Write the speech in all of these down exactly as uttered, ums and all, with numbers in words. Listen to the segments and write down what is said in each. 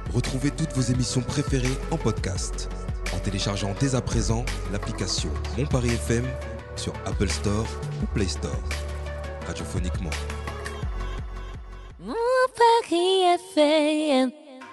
Retrouvez toutes vos émissions préférées en podcast en téléchargeant dès à présent l'application Mon Paris F M sur Apple Store ou Play Store. Radiophoniquement. Mon Paris F M.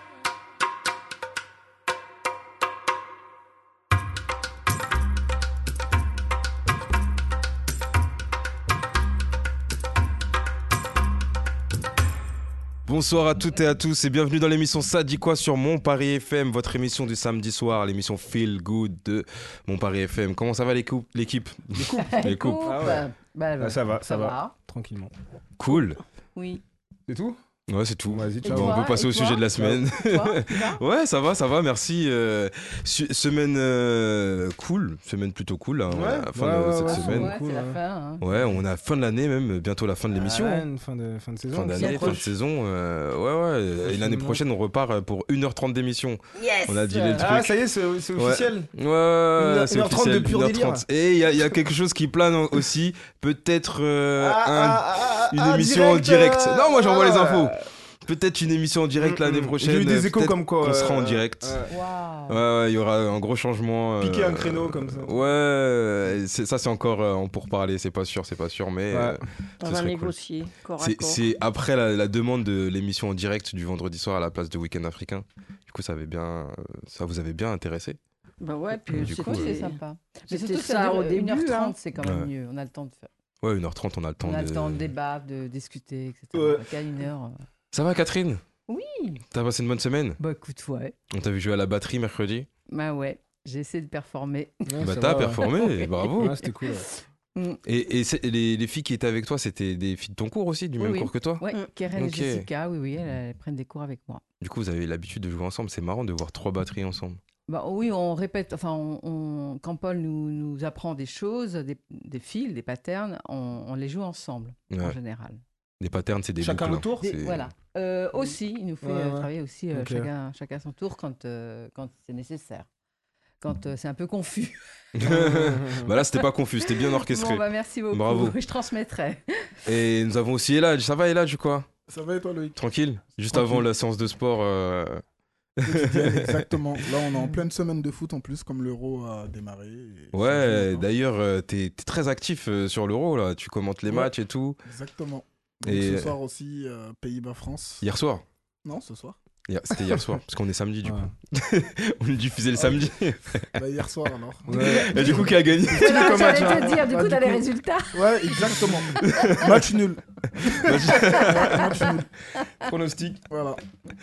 Bonsoir à toutes et à tous et bienvenue dans l'émission Ça dit quoi sur Mon Paris F M, votre émission du samedi soir, l'émission Feel Good de Mon Paris F M. Comment ça va l'équipe L'équipe Les coupes. Les coupes. Ah ouais. Bah, bah, Ah, ça va, ça, ça va. va. Tranquillement. Cool. Oui. C'est tout? Ouais, c'est tout. Vas-y, Et ciao. Bon, toi on peut passer Et au toi sujet de la semaine. Toi, tu vas Ouais, ça va, ça va, merci. Euh, su- semaine euh, cool, semaine plutôt cool hein, Ouais, à la fin ouais, de ouais, cette ouais, semaine. Ouais, cool, c'est la ouais. fin. Hein. Ouais, on a fin de l'année même, bientôt la fin de l'émission. Ah, hein. une fin de, fin de saison. Fin d'année, c'est fin de proche. saison. euh, ouais, ouais. Et l'année Prochainement. prochaine, on repart pour une heure trente d'émission. Yes. On a dit les Ah, trucs. ça y est, c'est c'est Ouais. officiel. Ouais, ouais, Une c'est heure trente officiel, de pur une heure délire. trente. Et il y, a- il y a quelque chose qui plane aussi. Peut-être euh, Ah, un- ah, ah, une ah, émission en direct. euh, Non, moi j'envoie ah. les infos. Peut-être une émission en direct Mm, l'année mm. prochaine. J'ai eu des échos Peut-être comme quoi. qu'on sera en euh, direct. ouais. Waouh. Ouais, ouais, il y aura un gros changement. Piquer euh, un créneau comme ça. Ouais, c'est- ça c'est encore euh, en pourparler, c'est pas sûr, c'est pas sûr, mais Ouais. euh, On ce va serait cool. négocier, corps à C'est corps. c'est après la, la demande de l'émission en direct du vendredi soir à la place de Week-end africain. Du coup, ça avait bien, euh, ça vous avait bien intéressé. Bah ouais, puis Du coup, Oui, c'était- c'est sympa. Mais C'était surtout, ça au début, une heure trente, hein. c'est quand même Ouais. mieux. On a le temps de faire. Ouais, une heure trente, on a le temps On a de. le temps de débattre, de discuter, et cetera. Ouais. Qu'à une heure. euh, Ça va, Catherine? Oui. T'as passé une bonne semaine? Bah écoute, ouais. On t'a vu jouer à la batterie mercredi? Bah ouais. J'ai essayé de performer. Ouais, Bah ça t'as va, ouais. performé, bravo. Ouais, c'était cool. ouais. Et, et c'est- les, les filles qui étaient avec toi, c'était des filles de ton cours aussi, du Oui, même oui. cours que toi? Ouais. Mm. Keren Ok. et Jessica, oui, oui, elles, elles prennent des cours avec moi. Du coup, vous avez l'habitude de jouer ensemble. C'est marrant de voir trois batteries ensemble. Bah oui, on répète, enfin, on, on- quand Paul nous, nous apprend des choses, des, des fils, des patterns, on, on les joue ensemble, en Ouais. général. Les patterns, c'est des Chacun boucles, le tour Des- C'est- voilà. Euh, aussi, il nous fait Ouais, euh, ouais. travailler aussi euh, Ok. chacun, chacun son tour quand, euh, quand c'est nécessaire. Quand euh, c'est un peu confus. Bah là, c'était pas confus, c'était bien orchestré. Bon, bah merci beaucoup. Bravo. Je transmettrai. Et nous avons aussi Eladj. Ça va, Eladj, ou quoi? Ça va et toi, Loïc? Tranquille? Juste Tranquille. avant la séance de sport. euh, Quotidienne, exactement. Là, on est en pleine semaine de foot en plus, comme l'Euro a démarré. et ça Ouais, joue, hein. d'ailleurs, euh, t'es t'es très actif euh, sur l'Euro, là. Tu commentes les Ouais. matchs et tout. Exactement. Donc, Et- ce soir aussi, euh, Pays-Bas-France. Hier soir. Non, ce soir. Hier- C'était hier soir, parce qu'on est samedi, du Ouais. coup. On le diffusait le Ah, samedi. Bah, hier soir alors. Ouais. Et du coup, qui a gagné? Voilà, comme j'allais match, te hein. dire, du Bah, coup, du t'as les coup- résultats. Ouais, exactement. Match nul. Ouais, match nul. Pronostic. Voilà.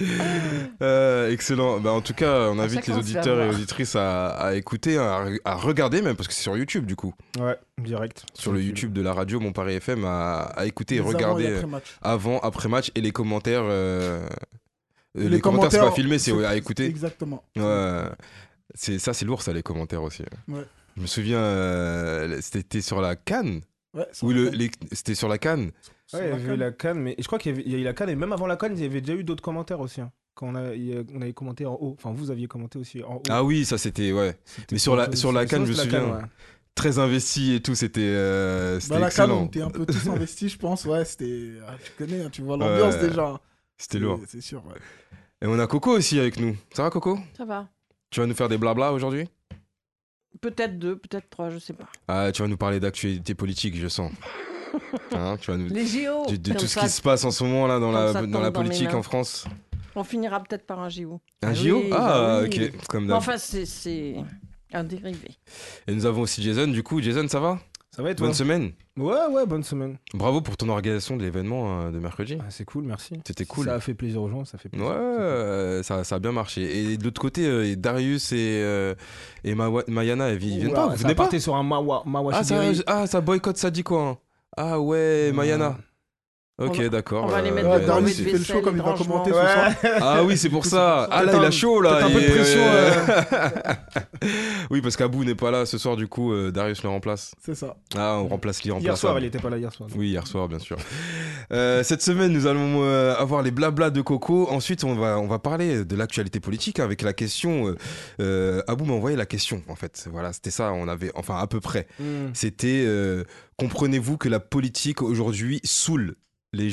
Euh, excellent. Bah, en tout cas, on invite les chacun se fait auditeurs et avoir. auditrices à, à écouter, à, à regarder même, parce que c'est sur YouTube, du coup. Ouais, direct. Sur le YouTube de la radio Mon Paris F M, à, à écouter et Les avant regarder et euh, après match. avant, après match et les commentaires. euh, euh, Les les, commentaires, c'est pas commentaires, filmé, c'est c'est- à écouter. Exactement. Ouais. C'est, ça, c'est lourd, ça, les commentaires aussi. Ouais. Je me souviens, euh, c'était sur la CAN. Ouais, sur Oui, la le, canne. les- c'était sur la CAN. Sur Ouais, il y la avait eu canne. la canne, mais je crois qu'il y, avait- il y a eu la canne, et même avant la canne, il y avait déjà eu d'autres commentaires aussi. hein. Quand on, a, il y a- on avait commenté en haut, enfin vous aviez commenté aussi en haut. Ah oui, ça, c'était, ouais. C'était mais sur la- pour- sur la c'est- canne, c'est je me la canne, souviens. ouais. Très investi et tout, c'était, euh, c'était Bah, la canne, excellent. on était un peu tous investis, je pense. Ouais, c'était. Ah, tu connais, hein, tu vois l'ambiance Ouais. déjà. C'était lourd. C'est sûr, ouais. Et on a Coco aussi avec nous. Ça va, Coco? Ça va. Tu vas nous faire des blabla aujourd'hui? Peut-être deux, peut-être trois, je sais pas. Ah, tu vas nous parler d'actualité politique, je sens. Hein, tu vas nous... Les J O. De, de Comme tout ce ça- qui se passe en ce moment là dans comme la, ça dans tombe la dans mes politique mains. en France. On finira peut-être par un J O. Un Ah J O? oui, Ah, bah oui. ok, comme Mais d'hab. enfin, c'est- c'est un dérivé. Et nous avons aussi Jason, du coup. Jason, ça va? Ça va et toi? Bonne semaine. Ouais, ouais, bonne semaine. Bravo pour ton organisation de l'événement euh, de mercredi. Ah, c'est cool, merci. C'était cool. Ça a fait plaisir aux gens, ça fait Ouais, plaisir. euh, ça, ça a bien marché. Et de l'autre côté, euh, Darius et, euh, et Mawa- Mayana, ils vi- ils viennent Oula, pas? Vous ça venez a pas? parté sur un mawa, mawa Ah ça, shigeri. ah, ça boycotte, ça dit quoi? Hein. Ah ouais, Mayana. Ok, On va- d'accord. on va les euh, mettre Ouais, de bah, côté. Darius, c'est- il fait le show comme il va commenter ce soir. Ah oui, c'est pour ça. Ah là, il a chaud là. Peut-être un peu de Et, pression. euh, euh, Oui, parce qu'Abou n'est pas là ce soir, du coup, euh, Darius le remplace. C'est ça. Ah, on remplace qui remplace Hier soir, il était pas là hier soir. Oui, hier soir, bien sûr. Euh, cette semaine, nous allons euh, avoir les blablas de Coco. Ensuite, on va, on va parler de l'actualité politique avec la question. Euh, euh, Abou m'a envoyé la question, en fait. Voilà, c'était ça, on avait, enfin, à peu près. Hmm. C'était euh, comprenez-vous que la politique aujourd'hui saoule les gens?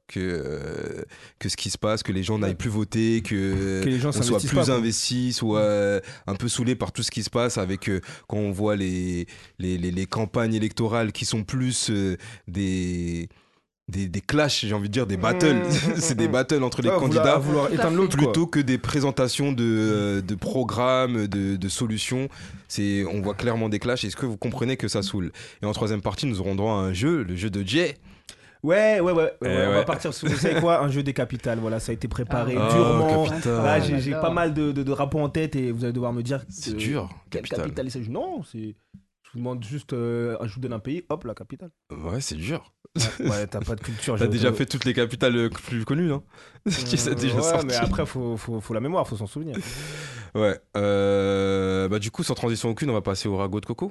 que, euh, que ce qui se passe, que les gens n'aillent plus voter, que, Que les gens on soit s'investissent plus pas, quoi. investis, soit euh, un peu saoulés par tout ce qui se passe avec euh, quand on voit les, les, les, les campagnes électorales qui sont plus euh, des, des, des clashs, j'ai envie de dire, des battles. C'est des battles entre les Ouais, vouloir- candidats. vouloir Tout à éteindre fait. l'autre, quoi. Plutôt que des présentations de, euh, de programmes, de, de solutions, c'est, on voit clairement des clashs. Est-ce que vous comprenez que ça saoule? Et en troisième partie, nous aurons droit à un jeu, le jeu de Jay. Ouais, ouais, ouais. ouais, Eh ouais, On ouais. va partir sur, vous savez quoi, un jeu des capitales. Voilà, ça a été préparé Ah, durement. Capital. Là, Ah, j'ai j'ai j'adore. pas mal de, de, de rapports en tête et vous allez devoir me dire. C'est euh, dur, Quelle Capital. capitale il s'agit? Non, c'est. Je vous demande juste, euh, je vous donne un pays, hop, la capitale. Ouais, c'est dur. Ouais, ouais, t'as pas de culture. T'as je- déjà je- fait toutes les capitales euh, plus connues, non? Qui s'est Euh, déjà ouais, sorti. mais après, faut, faut, faut la mémoire, faut s'en souvenir. Ouais. Euh, bah, du coup, sans transition aucune, on va passer au ragot de coco.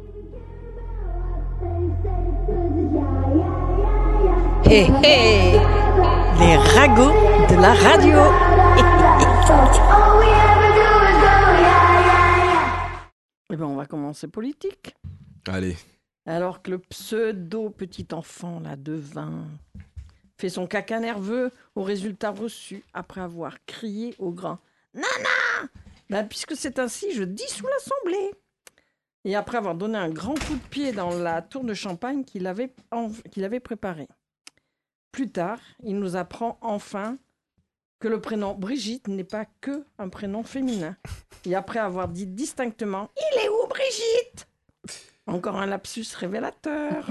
Hé hé, les ragots de la radio. Eh ben, on va commencer politique. Allez. Alors que le pseudo petit enfant là de vingt fait son caca nerveux aux résultats reçus après avoir crié au grand Nana, ben, puisque c'est ainsi, je dissous l'Assemblée. Et après avoir donné un grand coup de pied dans la tour de champagne qu'il avait, en- qu'il avait préparée. Plus tard, il nous apprend enfin que le prénom Brigitte n'est pas que un prénom féminin. Et après avoir dit distinctement « Il est où Brigitte ?» Encore un lapsus révélateur.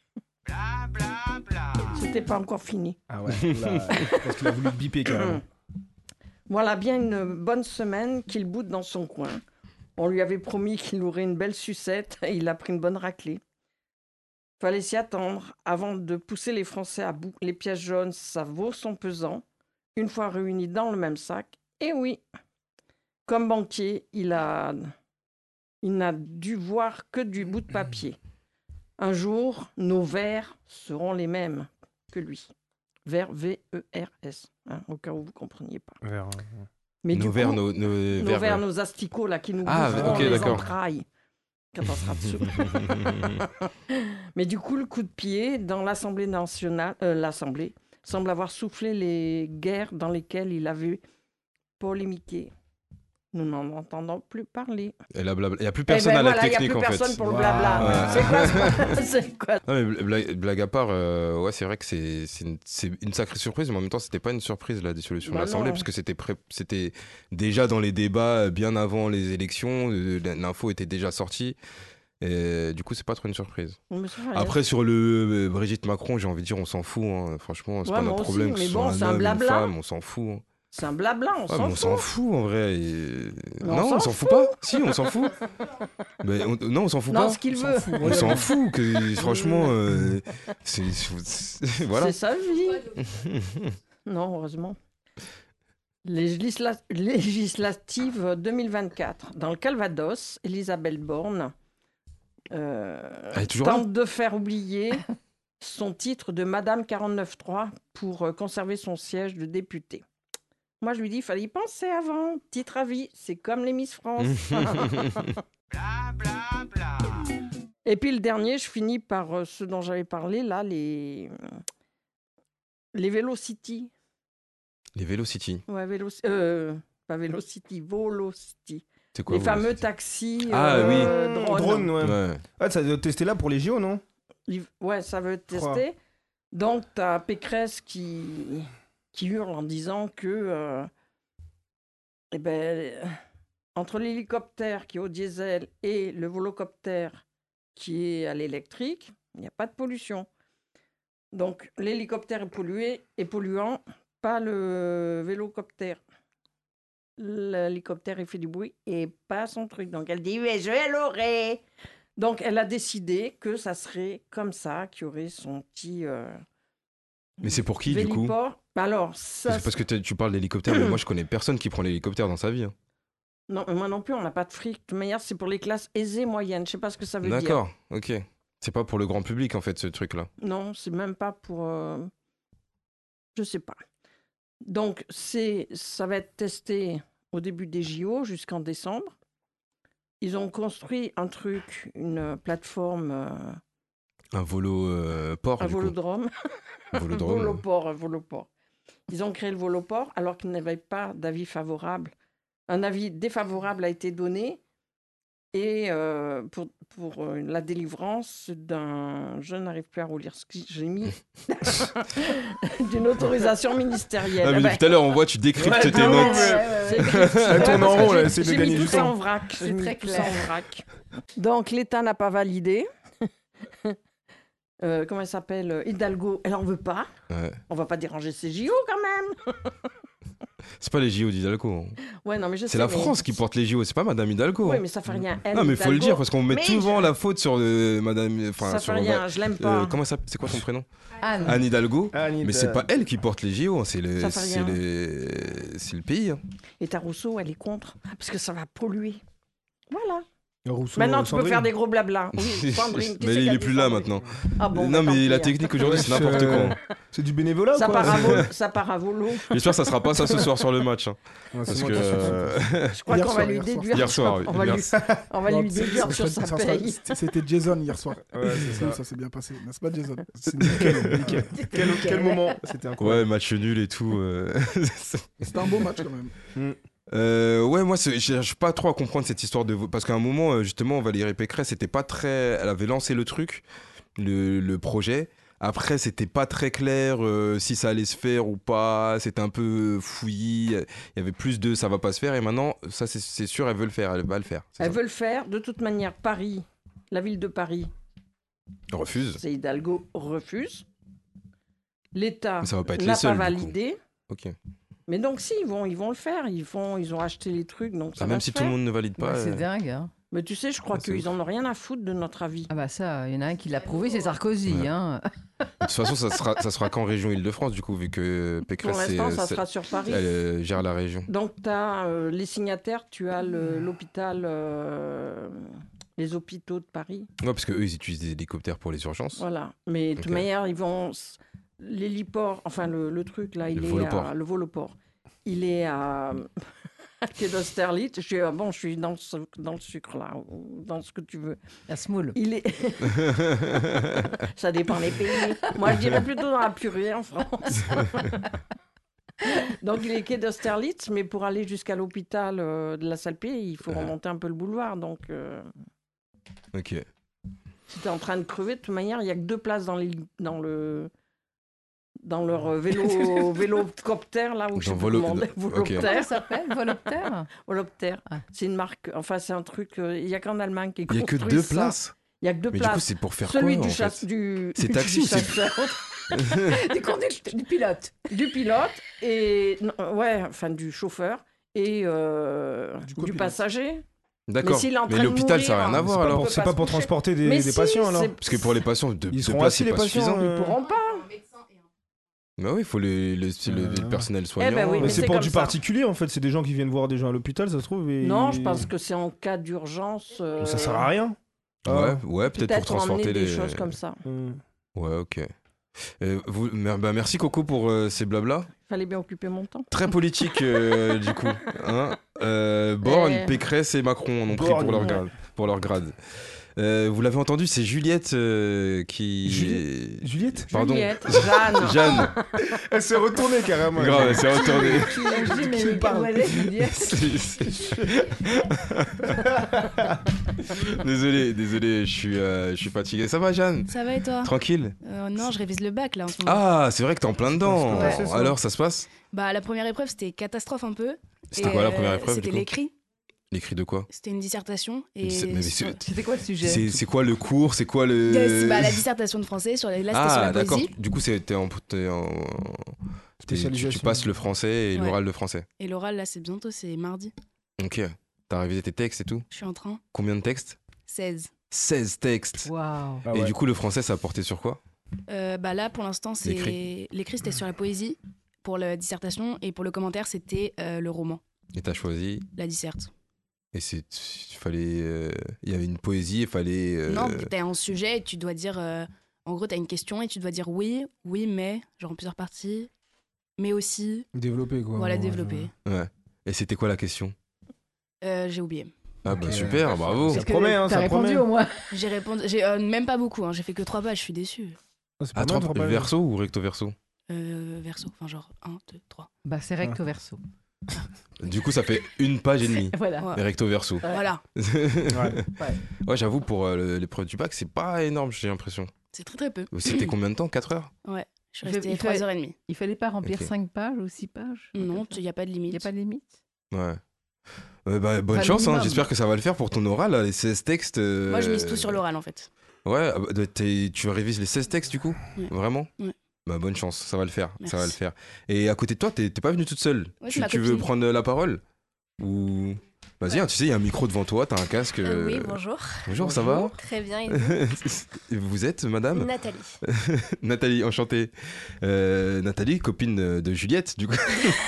C'était pas encore fini. Ah ouais, là, je pense qu'il a voulu te biper carrément. Voilà bien une bonne semaine qu'il boude dans son coin. On lui avait promis qu'il aurait une belle sucette et il a pris une bonne raclée. Fallait s'y attendre. Avant de pousser les Français à bout, les pièces jaunes, ça vaut son pesant. Une fois réunis dans le même sac. Et oui, comme banquier, il a, il n'a dû voir que du bout de papier. Un jour, nos vers seront les mêmes que lui. Vers V E R S, hein, au cas où vous ne compreniez pas. Vers, Mais nos du vers, coup, nos, nos nos vers, vers, ouais. nos asticots, là, qui nous Ah, boufferont ok, les d'accord. entrailles. Quand on sera dessus. Mais du coup, le coup de pied dans l'Assemblée nationale, euh, l'Assemblée semble avoir soufflé les guerres dans lesquelles il avait polémiqué. Nous n'en entendons plus parler. Et la blabla. Il n'y a plus Eh personne ben à la voilà, il technique, n'y a en plus fait. personne pour le Waouh. blabla. Ouais. C'est quoi ce- C'est quoi Non, mais blague, blague à part, euh, ouais, c'est vrai que c'est, c'est, une, c'est une sacrée surprise, mais en même temps, c'était pas une surprise, la dissolution Bah de l'Assemblée, non. parce que c'était, pré- c'était déjà dans les débats euh, bien avant les élections, euh, l'info était déjà sortie, et du coup, c'est pas trop une surprise. Mais c'est vrai, Après, sur le euh, Brigitte Macron, j'ai envie de dire, on s'en fout, hein. Franchement, c'est Ouais, pas moi notre aussi, problème que mais ce bon, soit c'est un un homme, une blabla. femme, on s'en fout. hein. c'est un blabla, on Ouais, s'en mais on fout. s'en fout en vrai. et- Mais on non, s'en on s'en fout pas. Si, on s'en fout. Mais on- Non, on s'en fout Non, pas. ce qu'il on s'en veut. fout, On ouais. s'en fout que franchement, euh, c'est, c'est- voilà. C'est sa vie. Non, heureusement. Législa- Législative deux mille vingt-quatre. Dans le Calvados, Elisabeth Borne euh, Elle est toujours là tente de faire oublier son titre de Madame quarante-neuf trois pour euh, conserver son siège de députée. Moi, je lui dis, il fallait y penser avant. Titre à vie, c'est comme les Miss France. Et puis le dernier, je finis par euh, ce dont j'avais parlé, là, les, les Velocity. Les Velocity. Ouais, Véloci- euh, pas Velocity, Volocity. C'est quoi Les vous, fameux Velocity taxis Ah, euh, Mmh, drones. drone, ouais. Ouais. Ouais, ça doit tester là pour les J O, non? Ils- Ouais, ça veut Crois. tester. Donc, tu as Pécresse qui, qui hurle en disant que euh, eh ben, euh, entre l'hélicoptère qui est au diesel et le volocoptère qui est à l'électrique, il n'y a pas de pollution. Donc, l'hélicoptère est pollué et polluant, pas le vélocoptère. L'hélicoptère, il fait du bruit et pas son truc. Donc, elle dit, mais je l'aurai. Donc, elle a décidé que ça serait comme ça, qu'il y aurait son petit... euh, Mais c'est pour qui, du coup véliport. Bah alors, ça... C'est parce que t'as- tu parles d'hélicoptère, mais moi je connais personne qui prend l'hélicoptère dans sa vie. hein. Non, mais moi non plus, on n'a pas de fric. De toute manière, c'est pour les classes aisées, moyennes. Je sais pas ce que ça veut dire. D'accord, ok. C'est pas pour le grand public en fait ce truc-là. Non, c'est même pas pour... euh, Je sais pas. Donc, c'est... ça va être testé au début des J O jusqu'en décembre. Ils ont construit un truc, une plateforme euh, Un volo euh, port. un du coup. volodrome. Volodrome. Voloport, un voloport. Ils ont créé le voloport alors qu'ils n'avaient pas d'avis favorable. Un avis défavorable a été donné et euh, pour, pour euh, la délivrance d'un... Je n'arrive plus à relire ce que j'ai mis. D'une autorisation ministérielle. Ah, mais Eh ben, depuis tout à l'heure, on voit, tu décryptes Ouais, tes non, notes. mais- c'est écrit- Elle tourne en parce que rond, là, j'ai- essaie de j'ai gagner mis du tout ça temps. en vrac. J'ai C'est mis très tout ça clair. en vrac. Donc, l'État n'a pas validé. Euh, comment elle s'appelle Hidalgo, elle en veut pas. Ouais. On va pas déranger ses J O quand même. C'est pas les J O d'Hidalgo. hein. Ouais, non, mais je C'est sais, la mais- France qui porte les J O, c'est pas Madame Hidalgo. Oui, hein. mais ça fait rien. Elle, Non, mais faut le Hidalgo, dire parce qu'on met mais souvent je- la faute sur euh, Madame. Enfin, Ça sur fait rien, je l'aime pas. euh, comment ça C'est quoi son prénom Anne. Anne Hidalgo. Annie Mais de- c'est pas elle qui porte les J O, hein, c'est le, Ça fait c'est rien. les, c'est le pays. hein. Et ta Rousseau, elle est contre parce que ça va polluer. Voilà. Rousseau, Maintenant, tu peux Sandrine. faire des gros blabla. Oui, Sandrine. qui Mais c'est il qui a est dit plus là Sandrine maintenant. Ah bon, non, bah, tant mais la pis, technique aujourd'hui, c'est n'importe Euh, quoi. hein. C'est du bénévolat ou Ça quoi part, à c'est- volo, ça part à volo. J'espère que ça sera pas ça ce soir sur le match. hein, Ouais, c'est parce moi que qui suis- euh, Je crois Hier qu'on va soir, lui hier soir. déduire. Hier soir, oui. On va lui, on va Non, lui c'est- déduire ça sur serait- sa ça serait- paye. C'était Jason hier soir. Ouais, c'est Ça, ça. ça s'est bien passé. N'est-ce pas, Jason C'est Nickel, nickel. Quel, quel moment C'était incroyable. ouais, match nul et tout. euh. C'était un beau match quand même. Euh, ouais, moi, c'est- je cherche pas trop à comprendre cette histoire de vo- parce qu'à un moment, euh, justement, Valérie Pécresse, c'était pas très. Elle avait lancé le truc, le, le projet. Après, c'était pas très clair euh, si ça allait se faire ou pas. C'était un peu fouillis. Il y avait plus de ça va pas se faire. Et maintenant, ça, c'est- c'est sûr, elle veut le faire. Elle va le faire. c'est Elle ça. veut le faire. De toute manière, Paris, la ville de Paris, Elle refuse. c'est Hidalgo refuse. L'État Mais ça va pas être les n'a seuls, pas du coup. validé. Ok. Mais donc, si, ils vont, ils vont le faire. Ils, font, ils ont acheté les trucs, donc ça Ah, va même se si tout faire. le monde ne valide pas. Ouais, c'est euh, dingue. Hein. Mais tu sais, je crois Ouais, c'est qu'ils en ont rien à foutre de notre avis. Ah bah ça, il y en a un qui l'a prouvé, c'est Sarkozy. Ouais. Hein. De toute façon, ça sera, ça sera qu'en région Île-de-France, du coup, vu que Pour Pécresse c'est, l'instant, ça c'est- sera sur Paris. elle euh, gère la région. Donc, tu as les signataires, tu as le- l'hôpital, euh, les hôpitaux de Paris. Ouais, parce qu'eux, ils utilisent des hélicoptères pour les urgences. Voilà. Mais de toute Ok. manière, ils vont. L'héliport, enfin, le, le truc là, il Le est voloport. à. Le voloport. Il est à. à Quai d'Austerlitz. Je suis, ah bon, je suis dans, ce- dans le sucre là, ou dans ce que tu veux. La smoule. Il est. Ça dépend des pays. Moi, je dirais plutôt dans la purée en France. Donc, il est quai d'Austerlitz, mais pour aller jusqu'à l'hôpital euh, de la Salpêtrière, il faut Ouais. remonter un peu le boulevard. Donc, euh, Ok. si tu es en train de crever, de toute manière, il n'y a que deux places dans, les, dans le. Dans leur euh, vélo, vélocoptère, là où je sais Dans plus volo- comment on dit, ok. Comment voloptère. ça s'appelle Voloptère Voloptère. Ah. C'est une marque, enfin, c'est un truc, euh, il n'y a qu'en Allemagne qui Il n'y a que construisent deux ça. places. Il n'y a que deux Mais du places. coup, c'est pour faire Celui quoi du en chasse, fait du, C'est du taxi ou c'est- chasseur, Du conducteur, du pilote. du pilote et non, ouais, enfin du chauffeur et euh, Du du, copilote. passager. D'accord. Mais s'il est en train Mais de l'hôpital, ça n'a mourir, rien à c'est voir C'est pas alors. pour- peut C'est pas pas se pour coucher. transporter des, Mais des si, patients alors c'est- Parce que pour les patients, deux, Ils deux seront places, assis, c'est les pas patients, suffisant. euh, Ils pourront pas. Bah oui, il faut les, les, le, Euh, le personnel soignant. ben oui, Mais mais c'est c'est pour comme du ça. particulier en fait, c'est des gens qui viennent voir des gens à l'hôpital, ça se trouve. Et... Non, je pense que c'est en cas d'urgence. euh, Ça sert à rien. Ouais, Ah. ouais, peut-être pour Peut-être transporter emmener les. des choses comme ça. Hum. Ouais, ok. Euh, vous, mer- bah, merci Coco pour euh, ces blabla. Fallait bien occuper mon temps. Très politique euh, du coup. Hein euh, Borne, Eh. Pécresse et Macron en ont pris Borne, pour leur ouais. grade. Pour leur grade. Euh, vous l'avez entendu, c'est Juliette euh, qui. Juliette Juliette Pardon. Juliette, Jeanne. Jeanne. Elle s'est retournée carrément. Grave, elle s'est retournée. Je dis, mais Qui parle où elle est, Juliette C'est- c'est- désolé, désolé, je suis, euh, je suis fatigué. Ça va, Jeanne? Ça va et toi Tranquille? Euh, Non, je révise le bac là en ce moment. Ah, c'est vrai que t'es en plein dedans. Ouais, c'est ça. Alors, ça se passe? Bah la première épreuve c'était catastrophe un peu. C'était Et, quoi la euh, première épreuve du C'était coup? l'écrit. L'écrit de quoi? C'était une dissertation et Mais c'est- mais c'est- C'était quoi le sujet C'est c'est quoi le cours? C'est quoi le. Yes, bah, la dissertation de français sur la... là c'était sur Ah, la d'accord. poésie Du coup, c'était en. t'es en- t'es- Tu, tu Spécialisation. passes le français et Ouais. l'oral de français. et l'oral là c'est bientôt, c'est mardi. Ok. T'as révisé tes textes et tout? Je suis en train. Combien de textes? seize. seize textes. Waouh. Ah Et ouais. du coup, le français, ça a porté sur quoi? Euh, bah là pour l'instant c'est L'écrit. l'écrit c'était sur la poésie pour la dissertation et pour le commentaire c'était euh, le roman, Et t'as choisi. la disserte. Et c'est. Il fallait. euh, Il y avait une poésie, il fallait. euh, Non, t'as un sujet et tu dois dire euh, en gros t'as une question et tu dois dire oui, oui mais genre en plusieurs parties, mais aussi Développer quoi. voilà Ouais, développer. Ouais. Et c'était quoi la question? Euh, j'ai oublié. Ah bah Ok. super, bravo. Ça Est-ce que promet, hein, t'as ça répondu promet. au moins? J'ai répondu, j'ai euh, même pas beaucoup, hein, j'ai fait que trois pages, je suis déçue. Ah, c'est pas Ah, mal, trois trois pages. verso ou recto verso? Euh, verso, enfin genre un, deux, trois. Bah, c'est recto verso. Du coup, ça fait une page et demie. Voilà. Ouais. Et recto verso. Ouais. Voilà, Ouais. Ouais, j'avoue, pour euh, le- l'épreuve du bac, c'est pas énorme, j'ai l'impression. c'est très très peu. C'était combien de temps? quatre heures? Ouais, je suis Il fait- restée il fait- trois heures trente. Il fallait pas remplir Ok. cinq pages ou six pages? Non, il n'y a pas de Il limite. n'y a pas de limite? Ouais. Euh, bah, bonne Enfin, chance, hein. minimum. J'espère que ça va le faire pour ton oral, là, les seize textes. euh, Moi, je mise tout sur l'oral en fait. Ouais, ah bah, t'es- tu révises les seize textes du coup? Ouais. Vraiment? Ouais. Bah, bonne chance, ça va le faire. Ça va le Merci. faire. Et à côté de toi, t'es t'es pas venue toute seule? Ouais, c'est tu ma tu veux copine. prendre la parole? Ou. Vas-y, hein, tu sais, il y a un micro devant toi, t'as un casque. Euh, oui, euh, bonjour. Bonjour, ça va? Très bien, et vous Vous êtes madame? Nathalie. Nathalie, enchantée. Euh, Nathalie, copine de Juliette, du coup.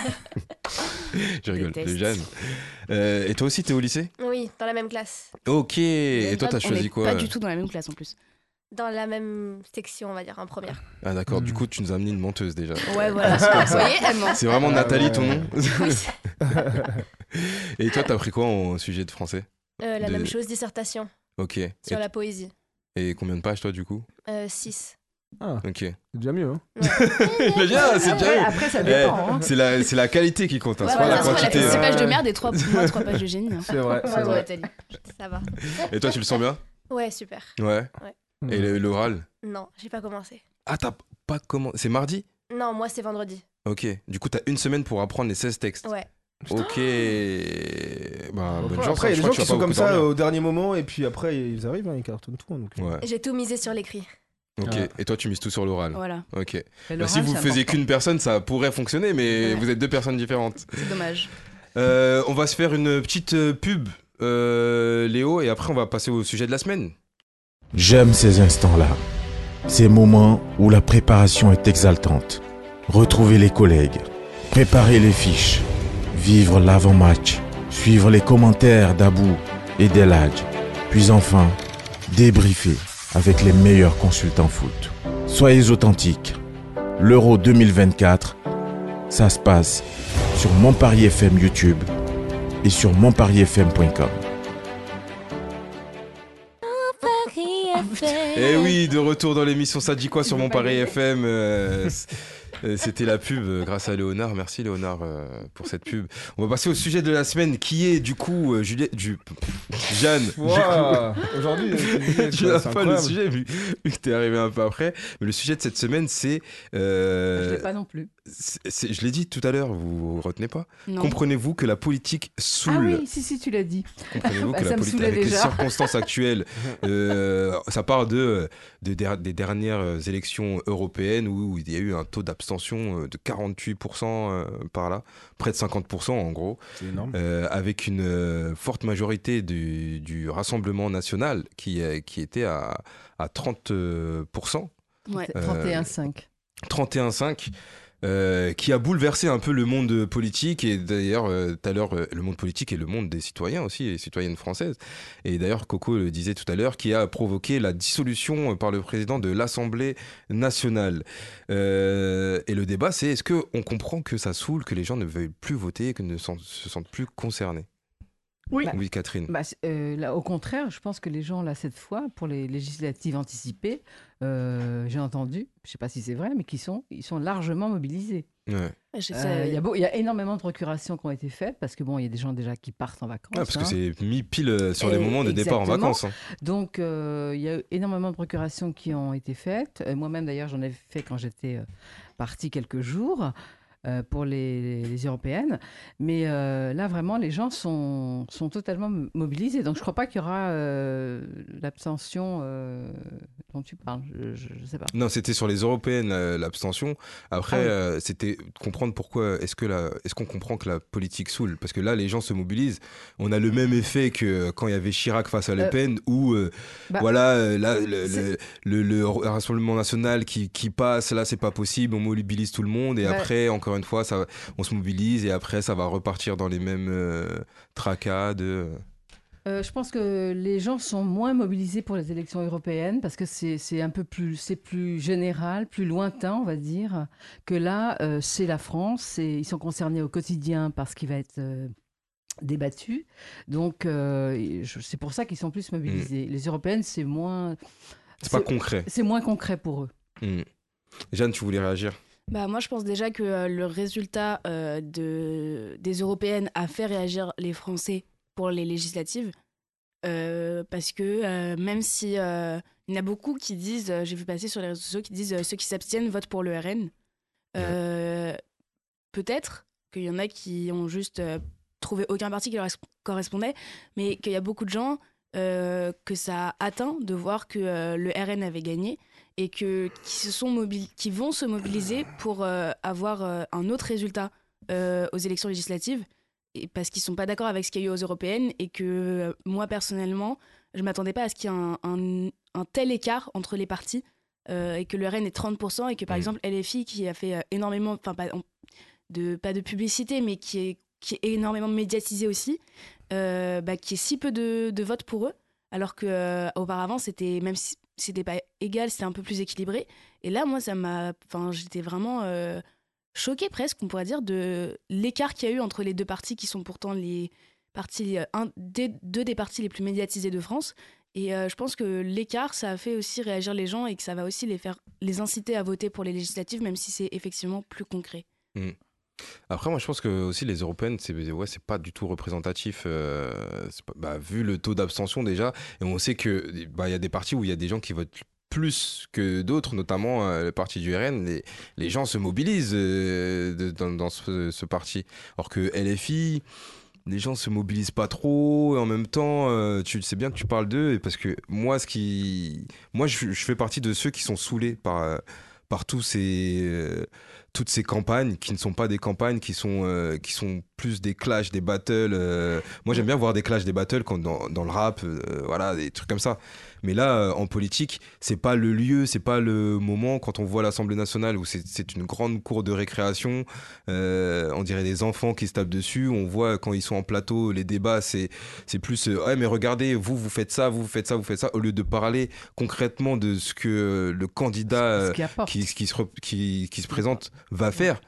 Je rigole, de Déteste. Jeanne. Euh, et toi aussi, t'es au lycée? Oui, dans la même classe. Ok. Et toi, t'as On choisi est quoi? Pas du tout dans la même classe en plus. Dans la même section, on va dire, en première. Ah d'accord, du Hmm. coup, tu nous as amené une menteuse déjà. Ouais, voilà. Vous voyez, elle ment. C'est vraiment Ah Nathalie ouais. ton nom? Oui, c'est- Et toi, t'as pris quoi en sujet de français? Euh, la De- même chose, dissertation Ok. Et, sur la poésie. et combien de pages toi du coup? six. Ah, Ok. c'est déjà mieux. Hein. Mais bien, c'est Après, déjà. après, ça Eh, dépend. hein. c'est la, c'est la qualité qui compte, hein, Ouais, c'est pas voilà, la c'est vrai, elle a quantité. fait six hein. pages de merde et trois, moi, trois pages de génie. hein. C'est vrai, c'est Ouais, vrai. Nathalie. Ça va. Et toi, tu le sens bien? Ouais, super. Ouais. Hmm. Et le- l'oral? Non, j'ai pas commencé. Ah, t'as pas comment? C'est mardi? Non, moi, c'est vendredi. Ok. Du coup, t'as une semaine pour apprendre les seize textes. Ouais. Ok. Bah, bonne chance. Après, il y a hein, je des crois gens que tu qui vas sont pas comme beaucoup ça dormir. au dernier moment et puis après, ils arrivent, hein, ils cartonnent tout. hein, donc, euh. Ouais. J'ai tout misé sur l'écrit. Ok. Ouais. Et toi, tu mises tout sur l'oral. Voilà, Ok. Mais Bah, l'oral, si vous c'est faisiez important. qu'une personne, ça pourrait fonctionner, mais Ouais. vous êtes deux personnes différentes. c'est dommage. Euh, on va se faire une petite euh, pub, euh, Léo, et après on va passer au sujet de la semaine. J'aime ces instants-là. Ces moments où la préparation est exaltante. Retrouver les collègues, préparer les fiches, vivre l'avant-match, suivre les commentaires d'Abou et d'Eladj, puis enfin débriefer avec les meilleurs consultants foot. Soyez authentiques. L'Euro deux mille vingt-quatre, ça se passe sur Montparier F M YouTube et sur montparier f m point com. Eh oui, de retour dans l'émission Ça dit quoi sur mon Paris F M. euh, c- euh, C'était la pub euh, grâce à Léonard. Merci Léonard euh, pour cette pub. On va passer au sujet de la semaine qui est du coup euh, Juliette, Ju- Jeanne. du coup- Ouah, aujourd'hui, euh, Tu c'est n'as pas le incroyable. sujet vu, vu que t'es arrivé un peu après. Mais le sujet de cette semaine, c'est. Je euh, l'ai pas non plus. c'est- c'est- je l'ai dit tout à l'heure, vous vous retenez pas? Non. Comprenez-vous que la politique saoule? Ah oui, si, si, tu l'as dit. Comprenez-vous Bah, que ça la me politique, saoulait avec les déjà. circonstances actuelles, euh, ça part de, de der- des dernières élections européennes où il y a eu un taux d'abstention de quarante-huit pour cent euh, par là, près de cinquante pour cent en gros, C'est énorme. euh, avec une euh, forte majorité du, du Rassemblement national qui, euh, qui était à, à trente pour cent, Ouais. C'est trente et un cinq. trente et un virgule cinq. Euh, qui a bouleversé un peu le monde politique et d'ailleurs euh, tout à l'heure euh, le monde politique et le monde des citoyens aussi et citoyennes françaises et d'ailleurs Coco le disait tout à l'heure qui a provoqué la dissolution euh, par le président de l'Assemblée nationale. Euh, et le débat c'est est-ce que on comprend que ça saoule que les gens ne veuillent plus voter que ne s'en- se sentent plus concernés? Oui. Oui Catherine. Bah, c'est- euh, là, au contraire, je pense que les gens, là, cette fois, pour les législatives anticipées, euh, j'ai entendu, je ne sais pas si c'est vrai, mais qu'ils sont, ils sont largement mobilisés. Ouais. Je Euh, sais- Il y, a beau- il y a énormément de procurations qui ont été faites, parce que bon, il y a des gens déjà qui partent en vacances. Ah, parce que hein. c'est mis pile euh, sur les Et- moments de départ en exactement. vacances. hein. Donc, euh, il y a eu énormément de procurations qui ont été faites. Euh, Moi-même, d'ailleurs, j'en ai fait quand j'étais euh, partie quelques jours euh, pour les, les européennes. Mais euh, là, vraiment, les gens sont, sont totalement m- mobilisés. Donc, je ne crois pas qu'il y aura euh, l'abstention euh, dont tu parles. Je ne sais pas. Non, c'était sur les européennes euh, l'abstention. Après, Ah oui. euh, c'était comprendre pourquoi. Est-ce que la, est-ce qu'on comprend que la politique saoule? Parce que là, les gens se mobilisent. On a le même effet que quand il y avait Chirac face à Le Euh, Pen, où euh, bah, voilà, euh, là, le, c'est- le, le- le Rassemblement national qui, qui passe, là, c'est pas possible. On mobilise tout le monde et Bah, après, encore une fois, ça, on se mobilise et après, ça va repartir dans les mêmes euh, tracas de. Euh, je pense que les gens sont moins mobilisés pour les élections européennes parce que c'est c'est un peu plus, c'est plus général, plus lointain, on va dire, que là, euh, c'est la France. c'est- Ils sont concernés au quotidien par ce qui va être euh, débattu. Donc, euh, je- c'est pour ça qu'ils sont plus mobilisés. Les européennes, c'est moins... C'est pas concret. C'est moins concret pour eux. Hmm. Jeanne, tu voulais réagir? Bah, moi, je pense déjà que euh, le résultat euh, de, des européennes a fait réagir les Français pour les législatives. Euh, parce que euh, même si euh, il y en a beaucoup qui disent, euh, j'ai vu passer sur les réseaux sociaux, qui disent euh, ceux qui s'abstiennent votent pour le R N. Euh, peut-être qu'il y en a qui ont juste euh, trouvé aucun parti qui leur es- correspondait, mais qu'il y a beaucoup de gens euh, que ça a atteint de voir que euh, le R N avait gagné et que, qui, se sont mobili- qui vont se mobiliser pour euh, avoir euh, un autre résultat euh, aux élections législatives, et parce qu'ils ne sont pas d'accord avec ce qu'il y a eu aux européennes, et que euh, moi, personnellement, je ne m'attendais pas à ce qu'il y ait un, un- un tel écart entre les partis, euh, et que le R N est trente pour cent, et que par exemple L F I, qui a fait euh, énormément, enfin pas de, pas de publicité, mais qui est, qui est énormément médiatisé aussi, euh, bah, qui est si peu de, de votes pour eux, alors qu'auparavant, c'était, même si c'était pas égal, c'était un peu plus équilibré. Et là, moi, ça m'a, enfin, j'étais vraiment euh, choquée presque, on pourrait dire, de l'écart qu'il y a eu entre les deux partis qui sont pourtant les partis, un, des, deux des partis les plus médiatisés de France. Et euh, je pense que l'écart, ça a fait aussi réagir les gens et que ça va aussi les faire, les inciter à voter pour les législatives, même si c'est effectivement plus concret. Mmh. Après, moi, je pense que aussi les européennes, c'est ouais, c'est pas du tout représentatif, euh, c'est pas- bah, vu le taux d'abstention déjà. Et on sait que bah, il y a des partis où il y a des gens qui votent plus que d'autres, notamment euh, le parti du R N. Les, les gens se mobilisent euh, de- dans, dans ce, ce parti. Alors que L F I, les gens se mobilisent pas trop. Et en même temps, euh, tu sais bien que tu parles d'eux, et parce que moi, ce qui, moi, je, je fais partie de ceux qui sont saoulés par euh, par tous ces euh, toutes ces campagnes qui ne sont pas des campagnes, qui sont, euh, qui sont plus des clashs, des battles. euh. Moi, j'aime bien voir des clashs, des battles quand dans, dans le rap, euh, voilà, des trucs comme ça. Mais là, euh, en politique, c'est pas le lieu, c'est pas le moment. Quand on voit l'Assemblée nationale où c'est, c'est une grande cour de récréation, euh, on dirait des enfants qui se tapent dessus. On voit quand ils sont en plateau, les débats, c'est, c'est plus euh, ouais, mais regardez, vous, vous faites ça, vous, vous faites ça, vous faites ça, au lieu de parler concrètement de ce que euh, le candidat euh, qui, qui, se, re- qui, qui se présente va faire.